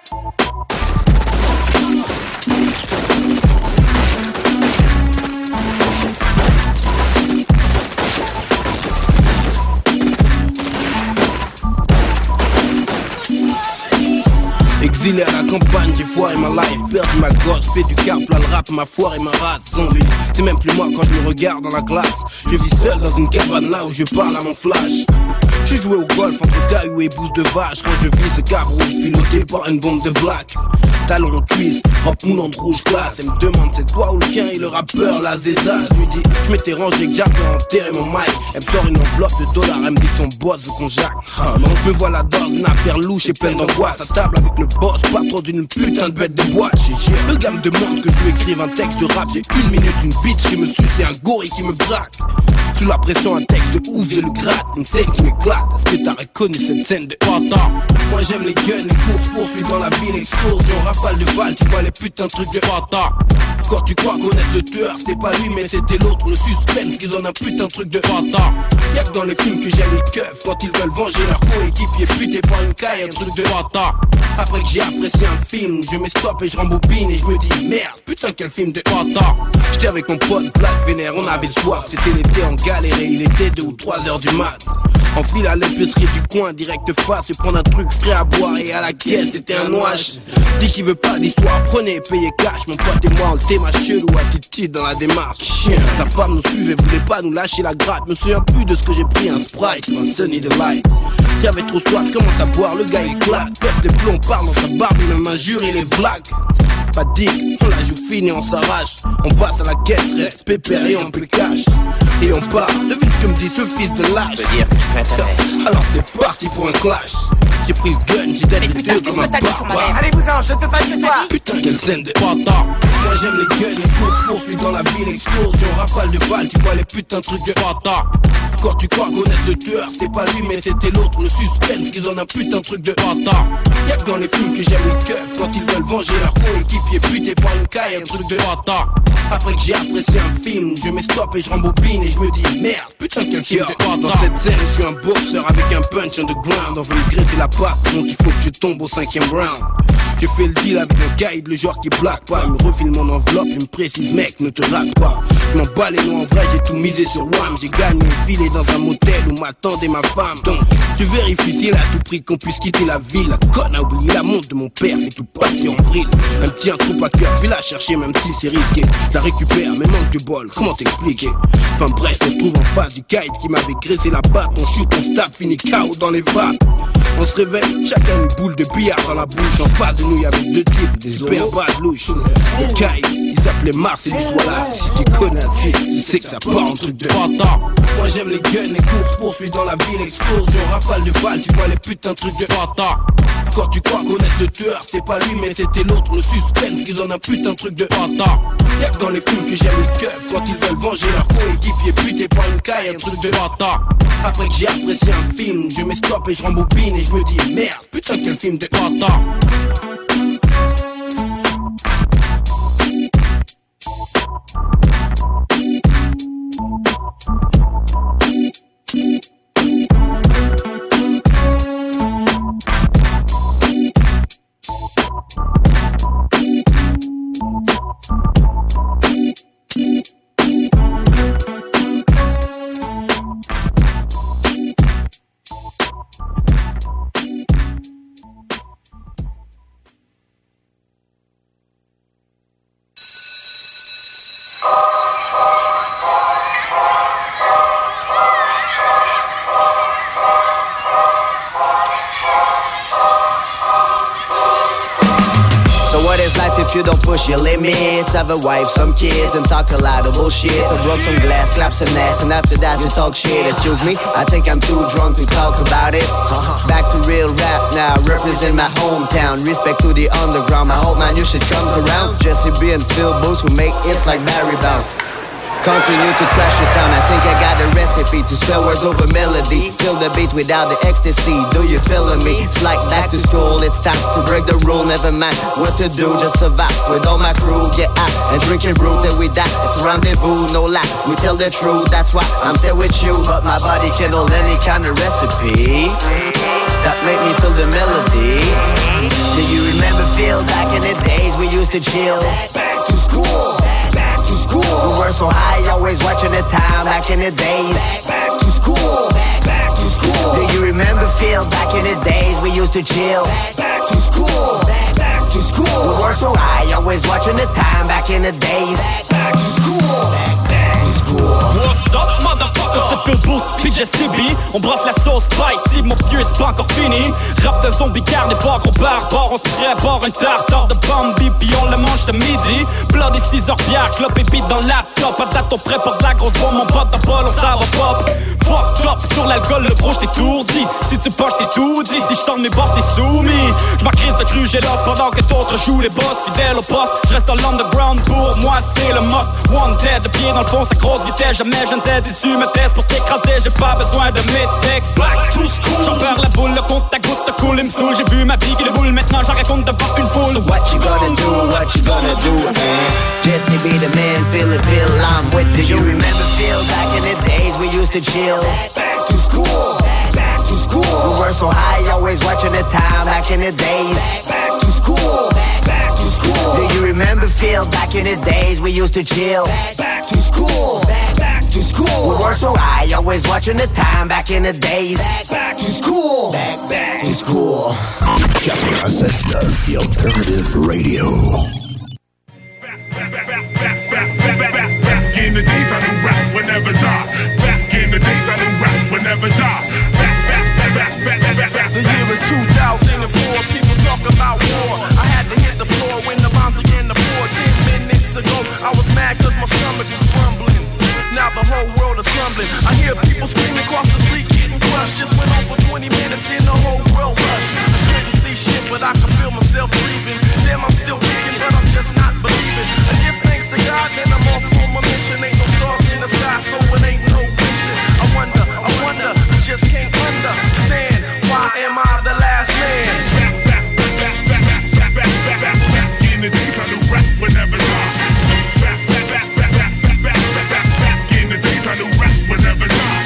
Exilé à la campagne, j'ai foiré ma life. Perdu ma gosse, fait du car, plein le rap, ma foire et ma race. Sans lui, c'est même plus moi quand je me regarde dans la glace. Je vis seul dans une cabane là où je parle à mon flash. J'ai joué au golf entre cailloux et bouse de vache. Quand je vis ce cab rouge piloté par une bombe de black. Talon en cuisse, rap moulant de rouge glace. Elle me demande c'est toi ou le chien et le rappeur la zéza. Je lui dis je m'étais rangé que j'avais enterré mon mic. Elle me sort une enveloppe de dollars, elle me dit que son boss veut qu'on jacque. Donc me voilà dans une affaire louche et pleine d'angoisse. À table avec le boss, pas trop d'une putain de bête de boîte. Le gars me demande que je lui écrive un texte de rap. J'ai 1 minute, une bitch qui me suce et un gorille qui me braque. Sous la pression, un texte de ouf, je le gratte. Une scène qui m'éclate. Est-ce que t'as reconnu cette scène de Pata? Moi j'aime les guns, les courses, poursuites dans la ville, explosion, rafale de balles, tu vois les putains de trucs de Pata. Quand tu crois connaître le tueur, c'était pas lui mais c'était l'autre, le suspense qui donne un putain de truc de Pata. Y'a que dans les films que j'aime les keufs, quand ils veulent venger leur coéquipier, buté par une caille, un truc de Pata. Après que j'ai apprécié un film, je m'estoppe et je rembobine et je me dis merde, putain quel film de Pata. J'étais avec mon pote Black Vénère, on avait soif, c'était l'été, on galérait, il était 2 ou 3 heures du mat. On file à l'épicerie du coin, direct face, et prendre un truc frais à boire et à la caisse, c'était un noix. Dis qu'il veut pas d'histoire, prenez, payez cash. Mon pote et moi, on le ma chelou, attitude dans la démarche. Chien, sa femme nous suivait, voulait pas nous lâcher la gratte. Me souviens plus de ce que j'ai pris, un Sprite ou un Sunny Delight. J'avais trop soif, commence à boire, le gars il claque. Pète des plombs, parle dans sa barbe, même injure, il est black. Pas dick, on la joue fine et on s'arrache. On passe à la caisse, reste pépère et on peut cash. Et on part, le vite que me dit ce fils de lâche. Alors c'est parti pour un clash. J'ai pris le gun, j'ai dead les deux comme un barbare. Allez-vous-en, je ne peux pas de toi. Putain, quelle scène de bâtard. Moi j'aime les guns, les courses, poursuites dans la ville, explosion, rafale de balles, tu vois les putains de trucs de bâtard. Quand tu crois connaître le tueur, c'était pas lui mais c'était l'autre, le suspense qu'ils ont un putain de truc de bâtard. Y'a que dans les films que j'aime les keufs, quand ils veulent venger leur coéquipier buté par une caille, un truc de bâtard. Après que j'ai apprécié un film, je mets stop et je rembobine et je me dis merde, putain quel film de bâtard. Dans cette scène, je suis un boxeur avec un punch underground. On veut me graisser la patte, donc il faut que je tombe au 5e round. Je fais le deal avec un guide, le joueur qui blague pas. Il me refile mon enveloppe, il me précise mec, ne te rate pas. Je m'en bats les noix en vrai, j'ai tout misé sur Wham. J'ai gagné un filet dans un motel où m'attendait ma femme. Donc, je vérifie si elle a tout pris qu'on puisse quitter la ville. La conne a oublié la montre de mon père, fait tout partir en vrille. Elle me tient trop à cœur, je vais la chercher même si c'est risqué. Je la récupère, mais manque de bol, comment t'expliquer? Enfin bref, on se trouve en face du guide qui m'avait graissé la patte. On shoot, on stab, fini KO dans les vagues. On se réveille, chacun une boule de billard dans la bouche. En face de nous, y'avait deux types, des super bad louches. Le guide, il s'appelait Mars et l'histoire si tu connais assez, je sais que ça part en truc de bâtard. Moi j'aime les guns, les courses, poursuites dans la ville, explosion, rafale de balles, tu vois les putains de trucs de bâtard. Quand tu crois connaître le tueur, c'était pas lui mais c'était l'autre, le suspense qu'ils ont un putain de truc de bâtard. Y'a que dans les films que j'aime les keufs, quand ils veulent venger leur coéquipier buté par une caille, un truc de bâtard. Après que j'ai apprécié un film, je mets stop et je rembobine et je me dis merde, putain quel film de bâtard. If you don't push your limits, have a wife, some kids, and talk a lot of bullshit. I broke some glass, clap some ass, and after that you talk shit. Excuse me, I think I'm too drunk to talk about it. Back to real rap now, represent my hometown. Respect to the underground, my hope man, you should come around. Jesse B and Phil Booth who make hits like Barry Bounce. Continue to trash your town, I think I got a recipe to spell words over melody. Fill the beat without the ecstasy, do you feelin' me? It's like back to school, it's time to break the rule. Never mind what to do, just survive with all my crew. Get out and drinking brew till we die. It's rendezvous, no lie, we tell the truth. That's why I'm still with you, but my body can hold any kind of recipe that make me feel the melody. Do you remember Phil back in the days we used to chill? Back to school, back to school. We were so high, always watching the time back in the days. Back to school, back to school. Do you remember Phil back in the days we used to chill? Back to school, back to school. We were so high, always watching the time back in the days. Back to school, back to school. What's up, motherfucker? C'est Phil Booth, puis Jesse B. On brasse la sauce spicy, mon vieux c'est pas encore fini. Rap de zombie, carnivore, gros barbare. On se prépare un tartare de Bambi, puis on le mange ce midi. Bloody 6 heures bière, clope et beat dans le laptop. À date, on prêt pour de la grosse bombe, mon pote de bol, ça va pop. Fucked up sur l'alcool, le gros, j't'ai tout dit. Si tu poches, t'es tout dit. Si j'sors de mes bords, t'es soumis. J'm'accrise de cru, j'ai l'os pendant que d'autres jouent les boss. Fidèle au poste, j'reste dans l'underground. Pour moi, c'est le must. One dead, de pied dans le fond, ça grosse vitesse. Jamais je ne sais si tu me testes pour t'écraser. J'ai pas besoin de mes textes. Back to school. J'en perds la boule, le compte à goutte te coule, il me saoule. J'ai vu ma vie qui déboule, maintenant j'en raconte devant une foule. So what you gonna do, what you gonna do, man? Jesse be the man, feel it, feel I'm with it. You remember Phil back in the days we used to chill? Back to school, back to school. We were so high, always watching the time back in the days. Back to school, back to school. Do you remember Phil back in the days we used to chill? Back to school, back to school. We were so high, always watching the time back in the days. Back to school, back to school. 96.9 The Alternative Radio. Back in the days I didn't rap whenever die. Back in the days I didn't rap whenever die. The year is 2004, people talk about war. I had to hit the floor when the bombs began to pour. 10 minutes ago, I was mad cause my stomach was rumbling. Now the whole world is crumbling. I hear people screaming across the street, getting crushed. Just went on for 20 minutes, then the whole world rushed. but I can feel myself breathing. Damn, I'm still kicking, but I'm just not believing. I give thanks to God, then I'm off on my mission. Ain't no stars in the sky, so it ain't no wishing. I wonder, I just can't understand. Why am I the last man? Back in the days I knew rap would never die. Back in the days I knew rap would never die.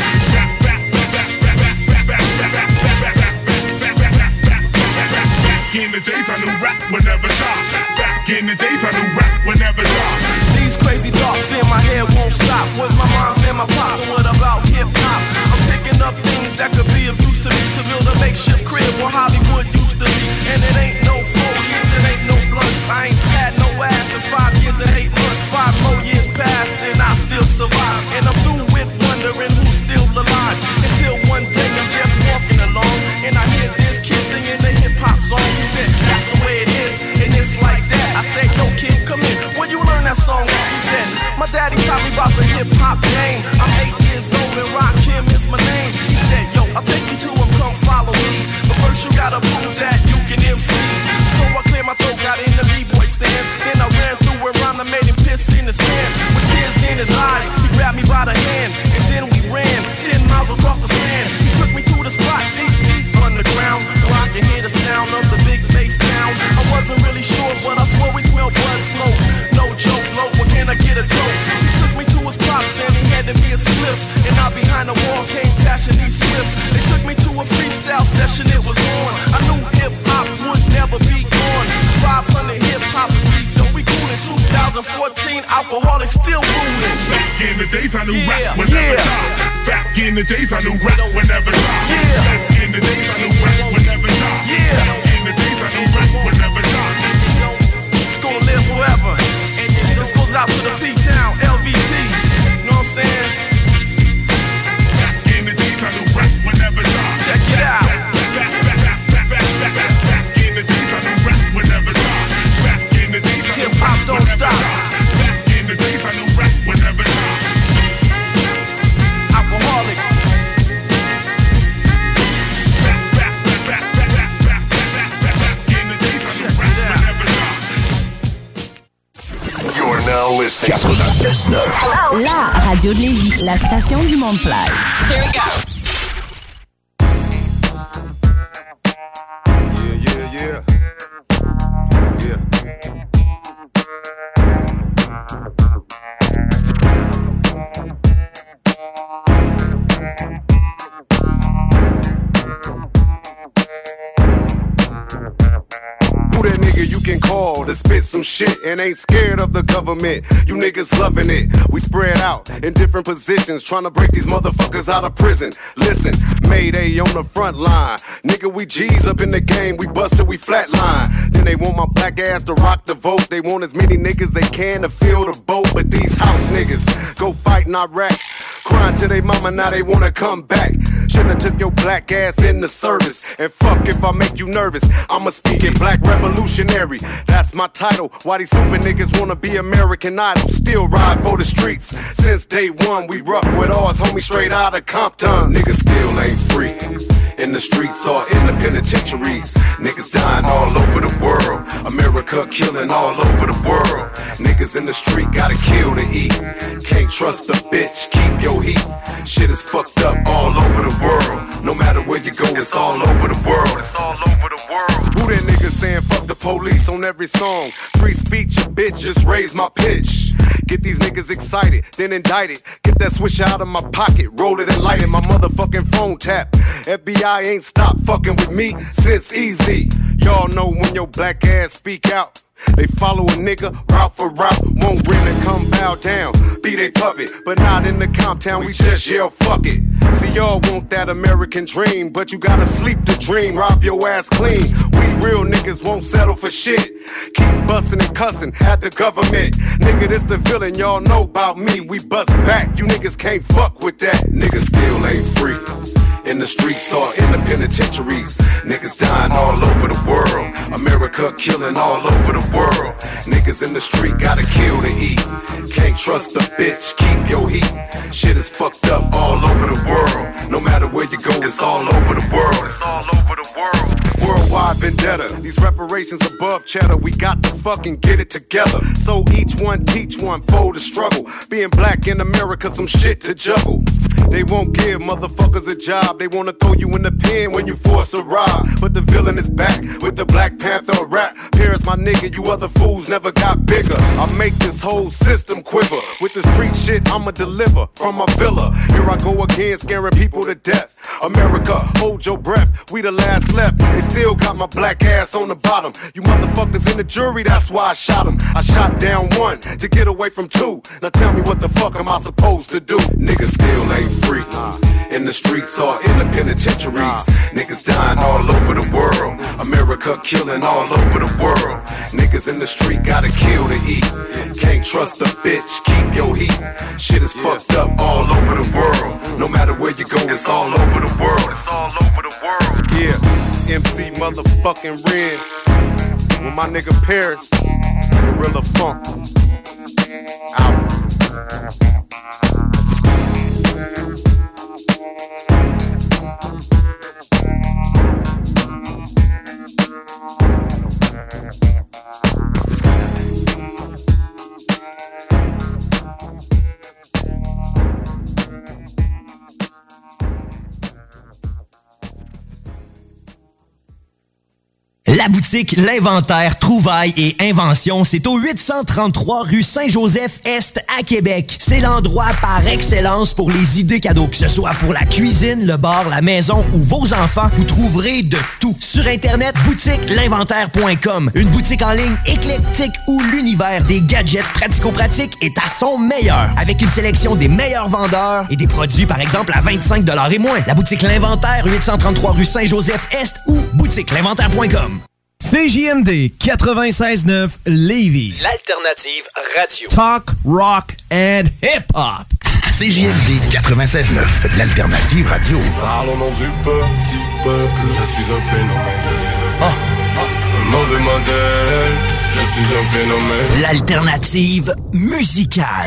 Back in the days I knew rap would never die. Back in the days I knew rap would never die. These crazy thoughts in my head won't stop. Was my mom's and my pops, and what about hip-hop? I'm picking up things that could be of use to me, to build a makeshift crib where Hollywood used to be. And it ain't no 40s, it ain't no blunts. I ain't had no ass in 5 years and 8 months. 5 more years pass and I still survive. And I'm through with wondering who's still alive. Until one day I'm just walking along and I hear this kid singing a hip-hop song. He said, that's the way it is, and it's like that. I said, yo kid, come in, when you learn that song? He said, my daddy taught me about the hip-hop game. I'm 8 years old and Rakim is my name. He said, yo, I'll take you to him, come follow me. But first you gotta prove that you can MC. So I cleared my throat, got in the B-boy stance. Then I ran through where Rhyme made him piss in his pants. With tears in his eyes, he grabbed me by the hand. And then we ran 10 miles across the sand. He took me to the spot deep, deep underground, where I could hear the sound of the big bass pound. I wasn't really sure, but I swore we smelled blood smoke. No joke, low, but can I get a toke? He took me to his pops and he handed me a slip. And out behind the wall came Tash and E. Swift. They took me to a freestyle session, it was on. I knew hip-hop would never be gone. 500 hip-hoppers deep, yo, we cool in 2014, Alcoholics still ruling. Back in the days I knew rap would never die. Back in the days I knew rap would never die. Back in the days I knew rap would never die. Back in the days I knew rap would never die. It's gonna live forever. This goes out to the P-Town, LVT. You know what I'm saying? Back in the days I knew rap would never die. Check it out. Back in the days I knew rap would never die. Back in the days I knew hip-hop don't stop. Back in the days I knew rap would never die. Alcoholics. You're now listening 96.9. La radio de Lévis, la station du Mont-Fly. Here we go. Who that nigga you can call to spit some shit and ain't scared of the government? You niggas loving it. We spread out in different positions, trying to break these motherfuckers out of prison. Listen, Mayday on the front line. Nigga, we G's up in the game. We busted, we flatline. Then they want my black ass to rock the vote. They want as many niggas they can to fill the boat. But these house niggas go fight in Iraq. Crying to they mama, now they wanna come back. Shouldn't have took your black ass in the service. And fuck if I make you nervous, I'ma speak it black revolutionary. That's my title. Why these stupid niggas wanna be American Idol? Still ride for the streets. Since day one, we rough with ours, homie, straight out of Compton. Niggas still ain't free. In the streets or in the penitentiaries. Niggas dying all over the world. America killing all over the world. Niggas in the street gotta kill to eat. Can't trust a bitch, keep your heat. Shit is fucked up all over the world. No matter where you go, it's all over the world. It's all over the world. Who that nigga saying fuck the police on every song? Free speech, you bitch, just raise my pitch. Get these niggas excited, then indict it. Get that switch out of my pocket, roll it and light it. My motherfucking phone tap. FBI ain't stopped fucking with me since easy. Y'all know when your black ass speak out. They follow a nigga route for route, won't really come bow down. Be they puppet, but not in the Compton, we just yell fuck it. See y'all want that American dream, but you gotta sleep to dream, rob your ass clean. We real niggas won't settle for shit. Keep bustin' and cussin' at the government. Nigga, this the villain, y'all know about me. We bust back, you niggas can't fuck with that. Niggas still ain't free. In the streets or in the penitentiaries. Niggas dying all over the world. America killing all over the world. Niggas in the street gotta kill to eat. Can't trust a bitch, keep your heat. Shit is fucked up all over the world. No matter where you go, it's all over the world. It's all over the world. Worldwide vendetta. These reparations above cheddar, we got to fucking get it together. So each one teach one, fold the struggle. Being black in America, some shit to juggle. They won't give motherfuckers a job. They wanna throw you in the pen when you force a rob. But the villain is back with the Black Panther rap. Paris, my nigga, you other fools never got bigger. I make this whole system quiver. With the street shit, I'ma deliver from my villa. Here I go again, scaring people to death. America, hold your breath. We the last left. They still got my black ass on the bottom. You motherfuckers in the jury, that's why I shot him. I shot down one to get away from two. Now tell me what the fuck am I supposed to do? Niggas still ain't free. In the streets or in the penitentiaries. Niggas dying all over the world. America killing all over the world. Niggas in the street gotta kill to eat. Can't trust a bitch, keep your heat. Shit is fucked up all over the world. No matter where you go, it's all over the world. It's all over the world. Yeah, MC motherfucking Red. With my nigga Paris, Gorilla Funk. Out. La boutique L'Inventaire, Trouvailles et Inventions, c'est au 833 rue Saint-Joseph-Est à Québec. C'est l'endroit par excellence pour les idées cadeaux. Que ce soit pour la cuisine, le bar, la maison ou vos enfants, vous trouverez de tout. Sur Internet, boutiquelinventaire.com. Une boutique en ligne éclectique où l'univers des gadgets pratico-pratiques est à son meilleur. Avec une sélection des meilleurs vendeurs et des produits, par exemple, à 25$ et moins. La boutique L'Inventaire, 833 rue Saint-Joseph-Est ou boutiquelinventaire.com. CJMD 96.9 Lévis. L'alternative radio. Talk, rock and hip-hop. CJMD 96.9, l'alternative radio. Parle au nom du petit peuple. Je suis un phénomène, je suis un mauvais modèle. Je suis un phénomène. L'alternative musicale.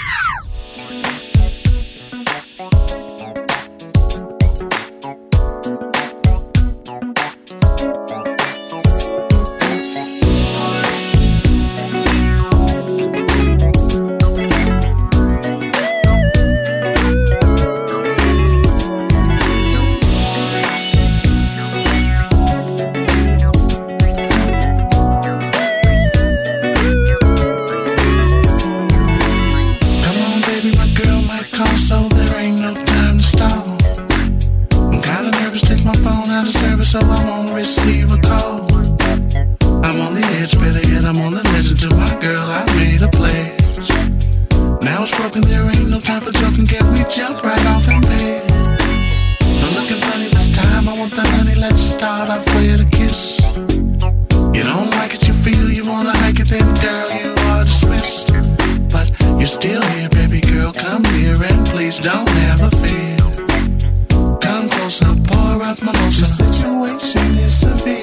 So I won't receive a call. I'm on the edge, better yet I'm on the listen to my girl, I made a pledge. Now it's broken, there ain't no time for joking, can we jump right off in bed? No looking funny this time, I want the honey, let's start off with a kiss. You don't like it, you feel you wanna hike it, then girl, you are dismissed. But you're still here, baby girl, come here and please don't ever fear. Come closer, pour up my motion. The situation is severe.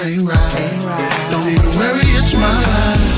ain't right. Don't even worry, it's mine.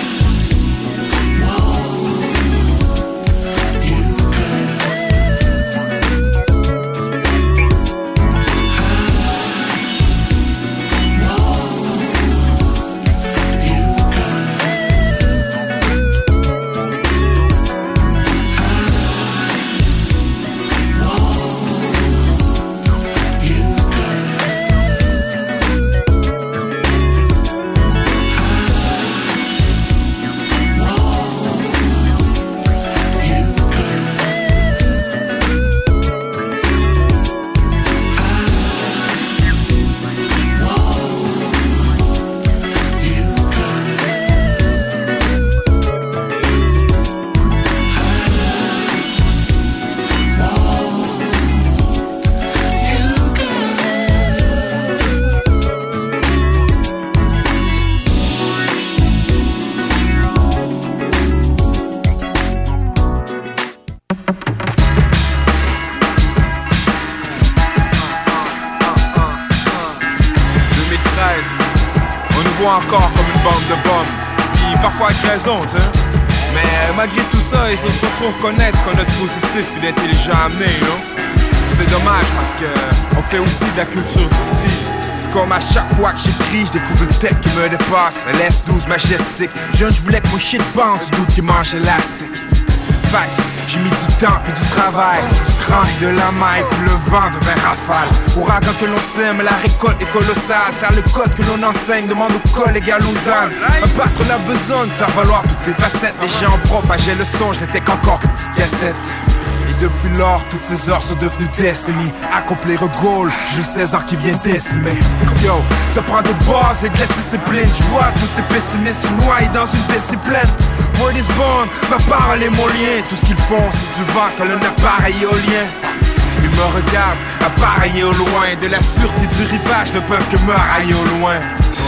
Encore comme une bande de pommes, puis parfois avec raison, tu sais. Mais malgré tout ça, ils osent pas trop reconnaître qu'on a de positif et d'intelligent à amener, non? C'est dommage parce que on fait aussi de la culture d'ici. C'est comme à chaque fois que j'écris, je découvre une tête qui me dépasse. Elle laisse douce, majestique. Jeune, je voulais que mon shit pense du doute qui mange élastique. Fac, j'ai mis du temps puis du travail, du cran et de la maille, puis le vent devint rafale. Ouragan que l'on sème, la récolte est colossale. C'est le code que l'on enseigne, demande aux collègues à Lausanne. Un patron a besoin de faire valoir toutes ses facettes. Les gens propageaient le son, je n'étais qu'encore qu'une petite cassette. Et depuis lors, toutes ces heures sont devenues décennies. Accomplir un goal, juste 16 heures qui viennent décimer. Yo, ça prend des bases et de la discipline. Je vois tous ces pessimistes noyés dans une discipline. Word is born, ma parole est mon lien. Tout ce qu'ils font, c'est du vent comme un appareil éolien. Ils me regardent, appareillés au loin. De la sûreté du rivage ne peuvent que me railler au loin.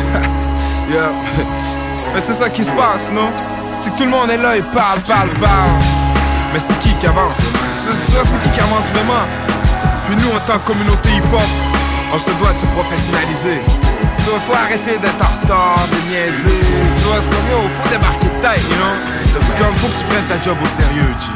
Yeah. Mais c'est ça qui se passe, non? C'est que tout le monde est là et parle. Mais c'est qui avance? Tu vois, c'est qui avance vraiment? Puis nous, en tant que communauté hip-hop, on se doit de se professionnaliser. Tu vois, faut arrêter d'être en retard, de niaiser. Tu vois, c'est comme yo, faut débarquer de tête, you know? C'est comme, faut que tu prennes ta job au sérieux, G.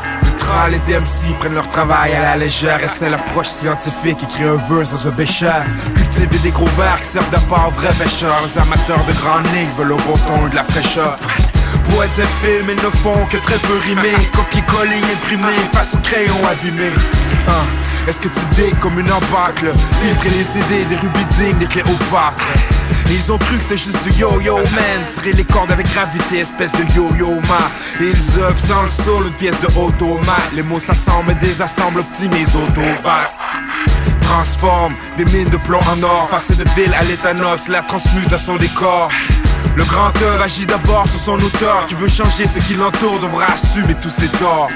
Les DMC prennent leur travail à la légère. Et c'est l'approche scientifique, écrire un verse dans un bécher. Cultiver des gros vers qui servent d'apport aux vrais pêcheurs. Les amateurs de grands nez veulent au bon ton et de la fraîcheur. Poètes et films, ils ne font que très peu rimer. Copier-coller, imprimer, face au crayon abîmé. Est-ce que tu digues comme une embâcle? Filtrer les idées, des rubis dignes, des clés opaques. Et ils ont cru que c'était juste du yo-yo man. Tirer les cordes avec gravité, espèce de yo-yo ma. Et ils œuvrent sans le soul, une pièce de automate. Les mots s'assemblent et désassemblent, optimisent autobats. Transforme des mines de plomb en or. Passer de ville à l'éthanol, la transmute à son décor. Le grand œuvre agit d'abord sur son auteur. Qui veut changer ce qui l'entoure devra assumer tous ses torts.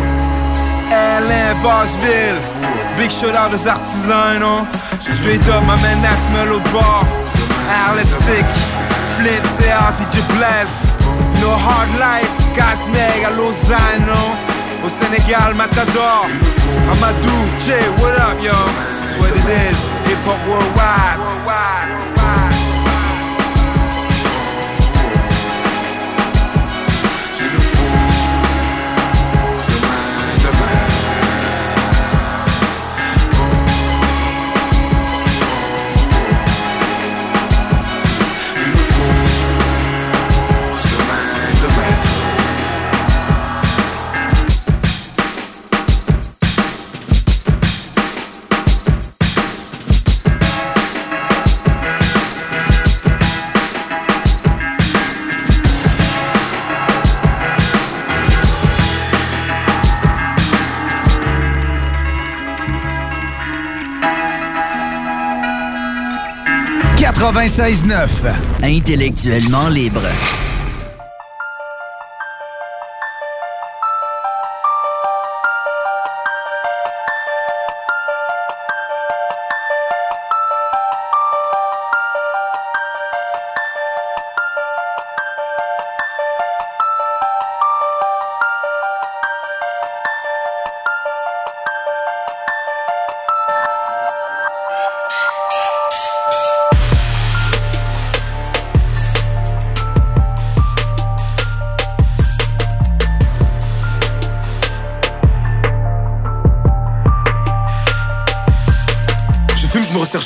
Alain, Bassville, big shout out aux artisans, non? Straight up, ma man Asmel au bord. Arlistic, Flint, CR, DJ Bless. No hard life, Casneg à Lausanne, non? Au Sénégal, Matador. Amadou, Jay, what up, yo? That's what it is, hip hop worldwide. Intellectuellement libre.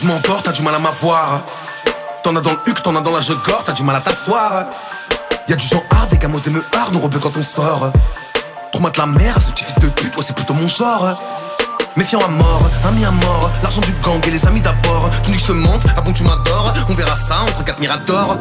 je m'emporte, t'as du mal à m'avoir. T'en as dans le huc, t'en as dans la jogore, t'as du mal à t'asseoir. Y'a du genre hard, des gamos des meuhards, nous rebeux quand on sort. Trop mate la mère, ce petit fils de pute, ouais c'est plutôt mon genre. Méfiant à mort, ami à mort, l'argent du gang et les amis d'abord. Tu me dis que je monte, ah bon tu m'adores, on verra ça entre 4 miradors.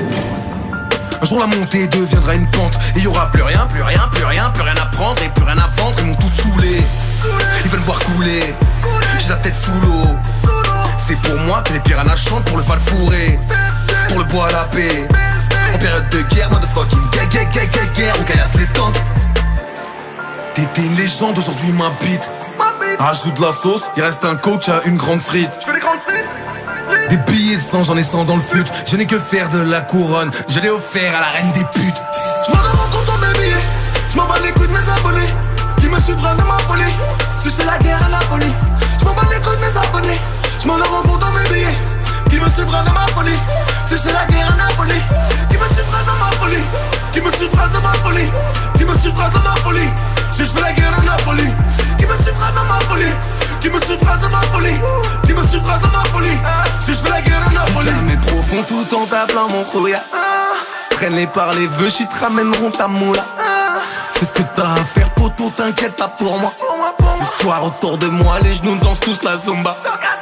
Un jour la montée deviendra une pente et y aura plus rien, plus rien, plus rien, plus rien à prendre et plus rien à vendre. Ils m'ont tout saoulé, ils veulent me voir couler, j'ai la tête sous l'eau. C'est pour moi que les piranhas chantent pour le val fourré, pour le bois à la paix. En période de guerre, motherfucking guerre, on caillasse les tentes. T'étais une légende, aujourd'hui m'habite. Rajoute de la sauce, il reste un coke à une grande frite. Des billets de sang, j'en ai 100 dans le fut. Je n'ai que faire de la couronne, je l'ai offert à la reine des putes. Je m'en rends compte en mes billets, je m'en bats les couilles de mes abonnés qui me suivront de ma folie. Si je fais la guerre à Napoli, je m'en bats les couilles de mes abonnés. Je m'en rends compte en mes billets qui me suivront de ma folie. Si je fais la guerre à Napoli, qui me suivra de ma folie, qui me suivra de ma folie, qui me suivra de ma folie. Si je fais la guerre à Napoli, qui me suivra de ma folie, qui me suivra de ma folie, qui me suivra de ma folie. Si je fais la guerre à Napoli. Mais profond tout en t'appelant mon rouilla. Traîne-les par les vœux, j'y te ramèneront ta moula. Fais ce que t'as à faire, poteau, t'inquiète pas pour moi. Le soir autour de moi, les genoux dansent tous la zumba.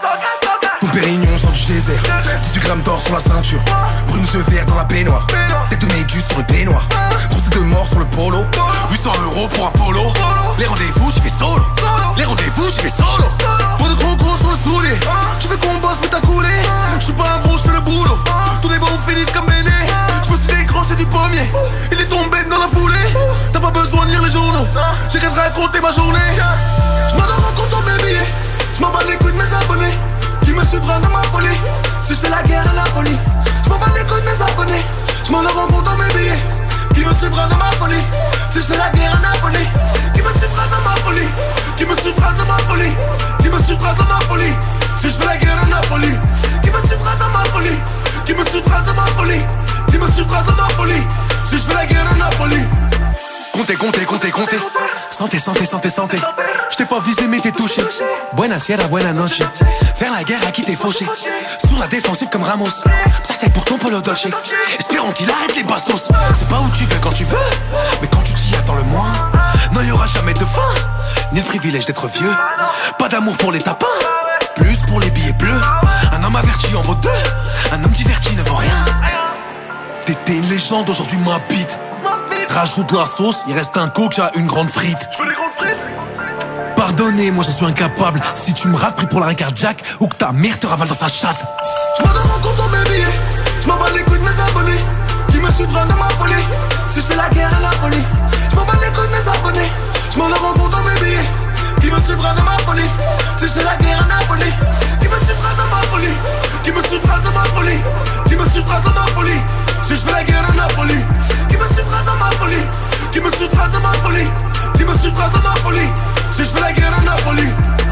Ton pérignon sort du geyser, 18 grammes d'or sur la ceinture, brune yeux verts dans la baignoire, tête de méduse sur le peignoir, grosse tête de mort sur le polo, 800 € pour un polo. Les rendez-vous j'y vais solo, les rendez-vous j'y vais solo. Pas de gros sur le soulier, tu veux qu'on bosse mais t'as coulé. Je suis pas un bon, je fais le boulot, tous les bons finissent comme Béné. Je me suis décroché du pommier, il est tombé dans la foulée. T'as pas besoin de lire les journaux, j'ai qu'à te raconter ma journée. Je m'en rends compte en mes billets, je m'en bats les couilles de mes abonnés qui me suivra de ma folie. Si je fais la guerre à Napoli, je m'en bats les couilles de mes abonnés. Je m'en rends compte dans mes billets qui me suivra de ma folie. Si je fais la guerre à Napoli, qui me suivra de ma folie, qui me suivra de ma folie, qui me suivra de ma folie. Si je fais la guerre à Napoli, qui me suivra de ma folie, qui me suivra de ma folie, qui me suivra de ma folie. Si je fais la guerre à Napoli. Comptez, santé. Je t'ai pas visé mais t'es touché. Buena sierra, buena noche. Faire la guerre à qui t'es fauché. Sur la défensive comme Ramos. Certains pour ton polo dolce. Espérons qu'il arrête les bastos. C'est pas où tu veux quand tu veux, mais quand tu t'y attends le moins. Non, y'aura jamais de fin, ni le privilège d'être vieux. Pas d'amour pour les tapins, plus pour les billets bleus. Un homme averti en vaut deux, un homme diverti ne vaut rien. T'étais une légende, aujourd'hui m'habite. Rajoute de la sauce, il reste un coke à une grande frite. Je veux des grandes frites. Pardonnez, moi je suis incapable. Si tu me rates, pris pour l'arrêt cardiaque ou que ta mère te ravale dans sa chatte. Je m'en rends compte en mes billets, je m'en bats les couilles de mes abonnés qui me suivront de ma folie. Si je fais la guerre à Napoli, je m'en bats les couilles de mes abonnés. Je m'en rends compte en mes billets qui me suivront de ma folie. Si je fais la guerre à Napoli, qui me suivra de ma folie, qui me suivra de ma folie, qui me suivra de ma folie. Si je fais la guerre à Napoli, qui me suivra de ma folie, qui me suivra de ma folie, qui me suivra de ma folie. Si je fais la guerre à Napoli.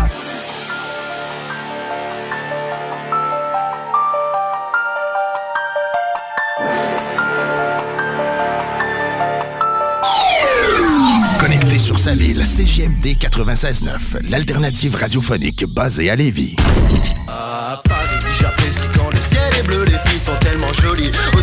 Connecté sur sa ville, CJMD 96.9, l'alternative radiophonique basée à Lévis. À Paris, j'apprécie quand le ciel est bleu, les filles sont tellement jolies.